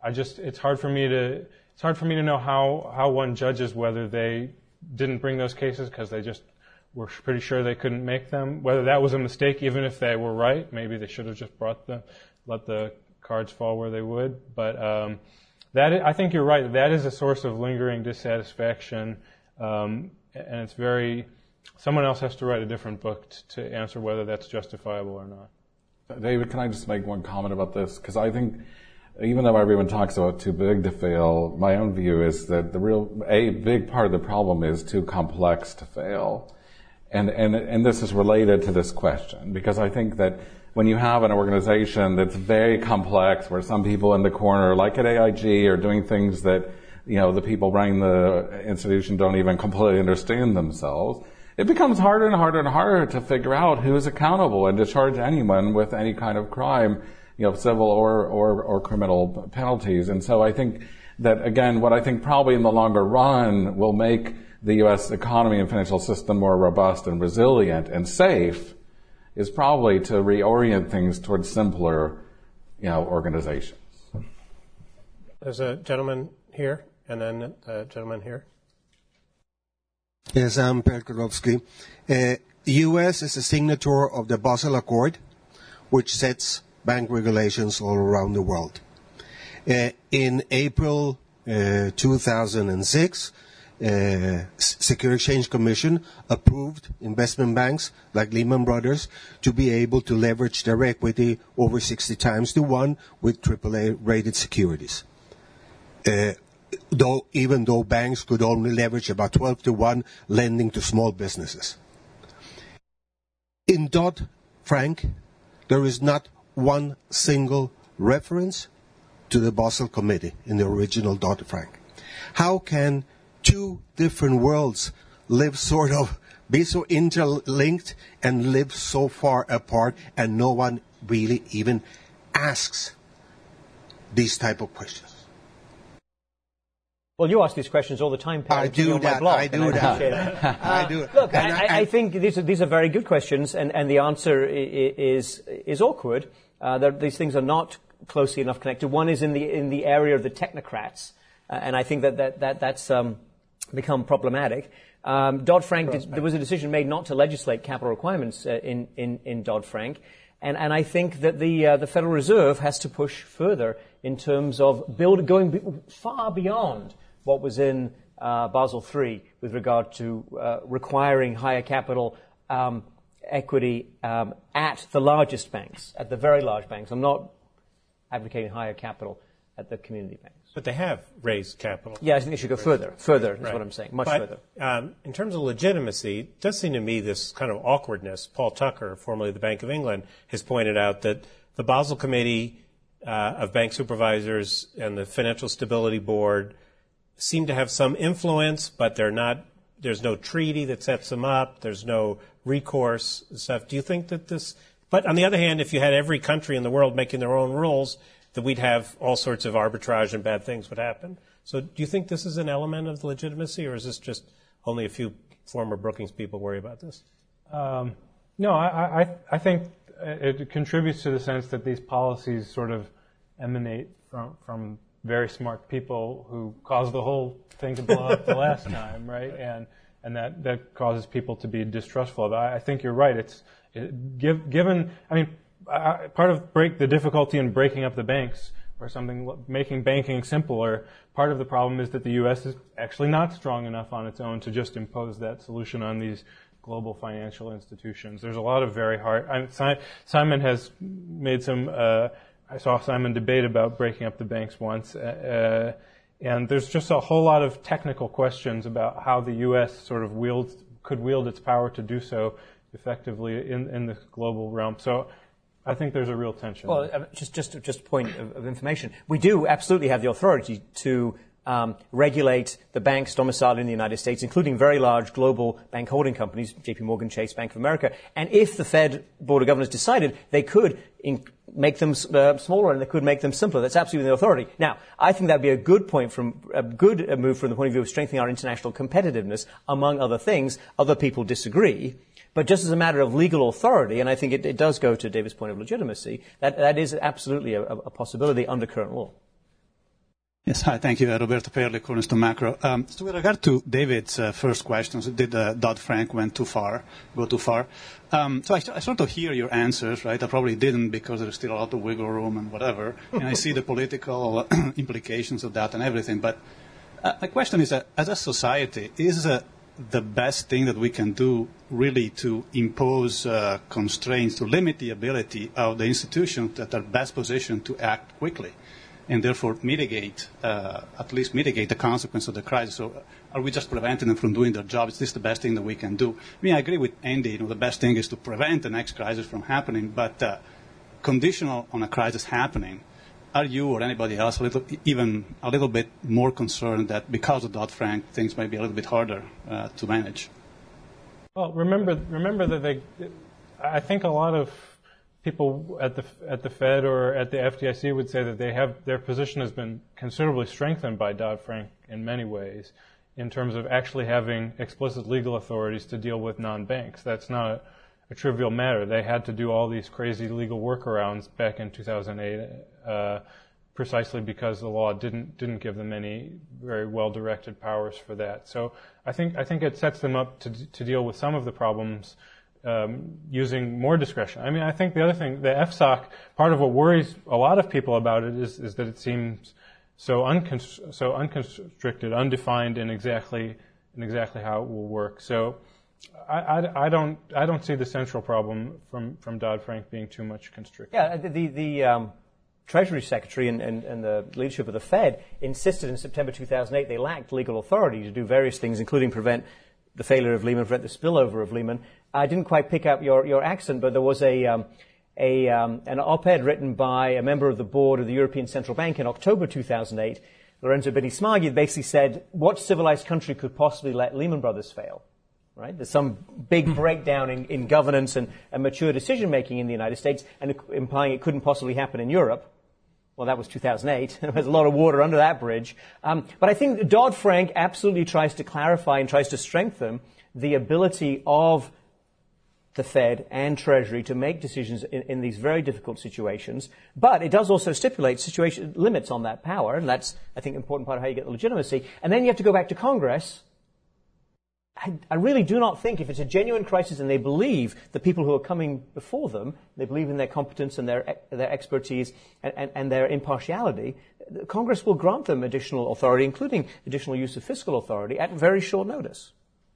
it's hard for me to know how one judges whether they didn't bring those cases because they just were pretty sure they couldn't make them. Whether that was a mistake, even if they were right, maybe they should have just let the cards fall where they would. But I think you're right. That is a source of lingering dissatisfaction, and it's someone else has to write a different book to answer whether that's justifiable or not. David, can I just make one comment about this? Because I think even though everyone talks about too big to fail, my own view is that a big part of the problem is too complex to fail. And this is related to this question, because I think that when you have an organization that's very complex, where some people in the corner, like at AIG, are doing things that, the people running the institution don't even completely understand themselves, it becomes harder and harder and harder to figure out who is accountable and to charge anyone with any kind of crime, civil or criminal penalties. And so I think that, again, what I think probably in the longer run will make the U.S. economy and financial system more robust and resilient and safe is probably to reorient things towards simpler, organizations. There's a gentleman here, and then a gentleman here. Yes, I'm Per Karofsky. The U.S. is a signatory of the Basel Accord, which sets bank regulations all around the world. In April 2006, Security Exchange Commission approved investment banks like Lehman Brothers to be able to leverage their equity over 60 times to 1 with AAA rated securities. Even though banks could only leverage about 12 to 1 lending to small businesses. In Dodd-Frank, there is not one single reference to the Basel Committee in the original Dodd-Frank. How can two different worlds be so interlinked and live so far apart, and no one really even asks these type of questions? Well, you ask these questions all the time, Perry. I do that. I do. Look, I think these are very good questions, and the answer is awkward. These things are not closely enough connected. One is in the area of the technocrats, and I think that's become problematic. Dodd-Frank, there was a decision made not to legislate capital requirements in Dodd-Frank, and I think that the Federal Reserve has to push further in terms of going far beyond what was in Basel III with regard to requiring higher capital equity at the largest banks, at the very large banks. I'm not advocating higher capital at the community banks. But they have raised capital. Yeah, I think they should go further. Further is what I'm saying, much further. In terms of legitimacy, it does seem to me this kind of awkwardness. Paul Tucker, formerly of the Bank of England, has pointed out that the Basel Committee of Bank Supervisors and the Financial Stability Board seem to have some influence, but there's no treaty that sets them up. There's no recourse and stuff. Do you think that but on the other hand, if you had every country in the world making their own rules, that we'd have all sorts of arbitrage and bad things would happen. So do you think this is an element of legitimacy, or is this just only a few former Brookings people worry about this? No, I think it contributes to the sense that these policies sort of emanate from very smart people who caused the whole thing to blow up the last time, right? And that causes people to be distrustful. But I think you're right. Part of the difficulty in breaking up the banks or something, making banking simpler, part of the problem is that the U.S. is actually not strong enough on its own to just impose that solution on these global financial institutions. There's a lot of very hard... Simon has made some... I saw Simon debate about breaking up the banks once, and there's just a whole lot of technical questions about how the U.S. sort of could wield its power to do so effectively in the global realm. So I think there's a real tension. Well, just a point of information. We do absolutely have the authority to regulate the banks domiciled in the United States, including very large global bank holding companies, J.P. Morgan Chase, Bank of America. And if the Fed Board of Governors decided, they could make them smaller and they could make them simpler. That's absolutely the authority. Now, I think that would be a good move from the point of view of strengthening our international competitiveness, among other things. Other people disagree. But just as a matter of legal authority, and I think it does go to David's point of legitimacy, that is absolutely a possibility under current law. Yes, hi, thank you. Roberto Perli, Cornerstone Macro. So with regard to David's first questions, did Dodd-Frank go too far? So I sort of hear your answers, right? I probably didn't because there's still a lot of wiggle room and whatever, and I see the political implications of that and everything. But my question is, as a society, is the best thing that we can do really to impose constraints, to limit the ability of the institutions that are best positioned to act quickly? And therefore at least mitigate the consequence of the crisis. So are we just preventing them from doing their job? Is this the best thing that we can do? I mean, I agree with Andy, the best thing is to prevent the next crisis from happening, but conditional on a crisis happening, are you or anybody else even a little bit more concerned that because of Dodd-Frank, things might be a little bit harder to manage? Well, remember that I think a lot of people at the Fed or at the FDIC would say that their position has been considerably strengthened by Dodd-Frank in many ways, in terms of actually having explicit legal authorities to deal with non-banks. That's not a trivial matter. They had to do all these crazy legal workarounds back in 2008, precisely because the law didn't give them any very well-directed powers for that. So I think it sets them up to deal with some of the problems using more discretion. I mean, I think the other thing, the FSOC, part of what worries a lot of people about it is that it seems so unconstricted, undefined in exactly how it will work. So I don't see the central problem from Dodd-Frank being too much constricted. Yeah, the Treasury Secretary and the leadership of the Fed insisted in September 2008 they lacked legal authority to do various things, including prevent the failure of Lehman, prevent the spillover of Lehman. I didn't quite pick up your accent, but there was an op-ed written by a member of the board of the European Central Bank in October 2008, Lorenzo Benismaghi, that basically said, what civilized country could possibly let Lehman Brothers fail? Right? There's some big breakdown in governance and mature decision-making in the United States, and implying it couldn't possibly happen in Europe. Well, that was 2008. There's a lot of water under that bridge. But I think Dodd-Frank absolutely tries to clarify and tries to strengthen the ability of the Fed and Treasury to make decisions in these very difficult situations. But it does also stipulate situation limits on that power, and that's, I think, an important part of how you get the legitimacy. And then you have to go back to Congress. I really do not think if it's a genuine crisis and they believe the people who are coming before them, they believe in their competence and their expertise and their impartiality, Congress will grant them additional authority, including additional use of fiscal authority, at very short notice.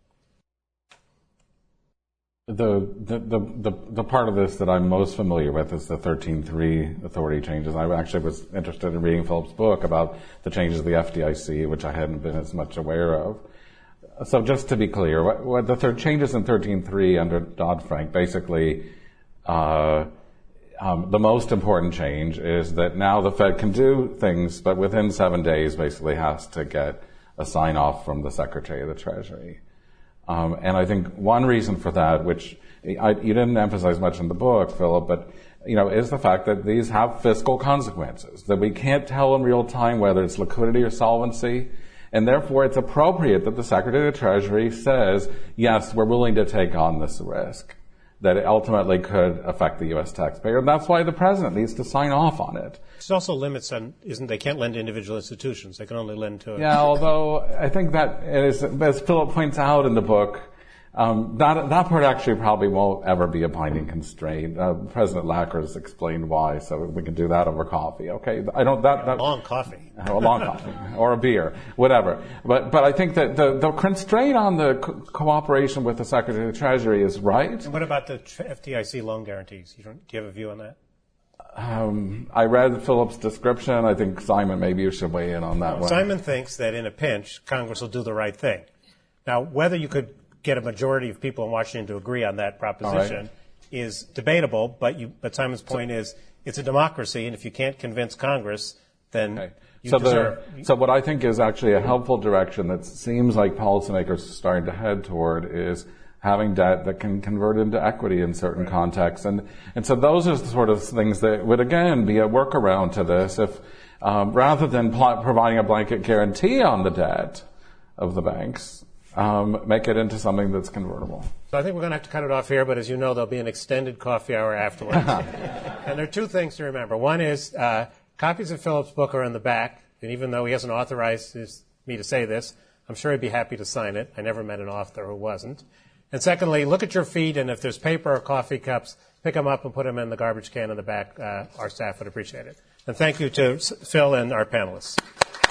The part of this that I'm most familiar with is the 13.3 authority changes. I actually was interested in reading Philip's book about the changes of the FDIC, which I hadn't been as much aware of. So just to be clear, what the changes in 13.3 under Dodd-Frank, basically, the most important change is that now the Fed can do things, but within 7 days basically has to get a sign-off from the Secretary of the Treasury. And I think one reason for that, which you didn't emphasize much in the book, Philip, but is the fact that these have fiscal consequences, that we can't tell in real time whether it's liquidity or solvency. And therefore, it's appropriate that the Secretary of the Treasury says, yes, we're willing to take on this risk, that it ultimately could affect the U.S. taxpayer. And that's why the President needs to sign off on it. There's also limits on, they can't lend to individual institutions. They can only lend to... Yeah, although I think that is, as Philip points out in the book, that part actually probably won't ever be a binding constraint. President Lacker has explained why, so we can do that over coffee. Okay, long coffee, a long coffee, or a beer, whatever. But I think that the constraint on the cooperation with the Secretary of the Treasury is right. And what about the FDIC loan guarantees? Do you have a view on that? I read Philip's description. I think Simon, maybe you should weigh in on that one. Simon thinks that in a pinch, Congress will do the right thing. Now, whether you could get a majority of people in Washington to agree on that proposition is debatable, but Simon's point is it's a democracy, and if you can't convince Congress, then you deserve... So what I think is actually a helpful direction that seems like policymakers are starting to head toward is having debt that can convert into equity in certain contexts. And so those are the sort of things that would, again, be a workaround to this if rather than providing a blanket guarantee on the debt of the banks, make it into something that's convertible. So I think we're going to have to cut it off here, but as you know, there'll be an extended coffee hour afterwards. And there are two things to remember. One is copies of Philip's book are in the back. And even though he hasn't authorized me to say this, I'm sure he'd be happy to sign it. I never met an author who wasn't. And secondly, look at your feet, and if there's paper or coffee cups, pick them up and put them in the garbage can in the back. Our staff would appreciate it. And thank you to Phil and our panelists.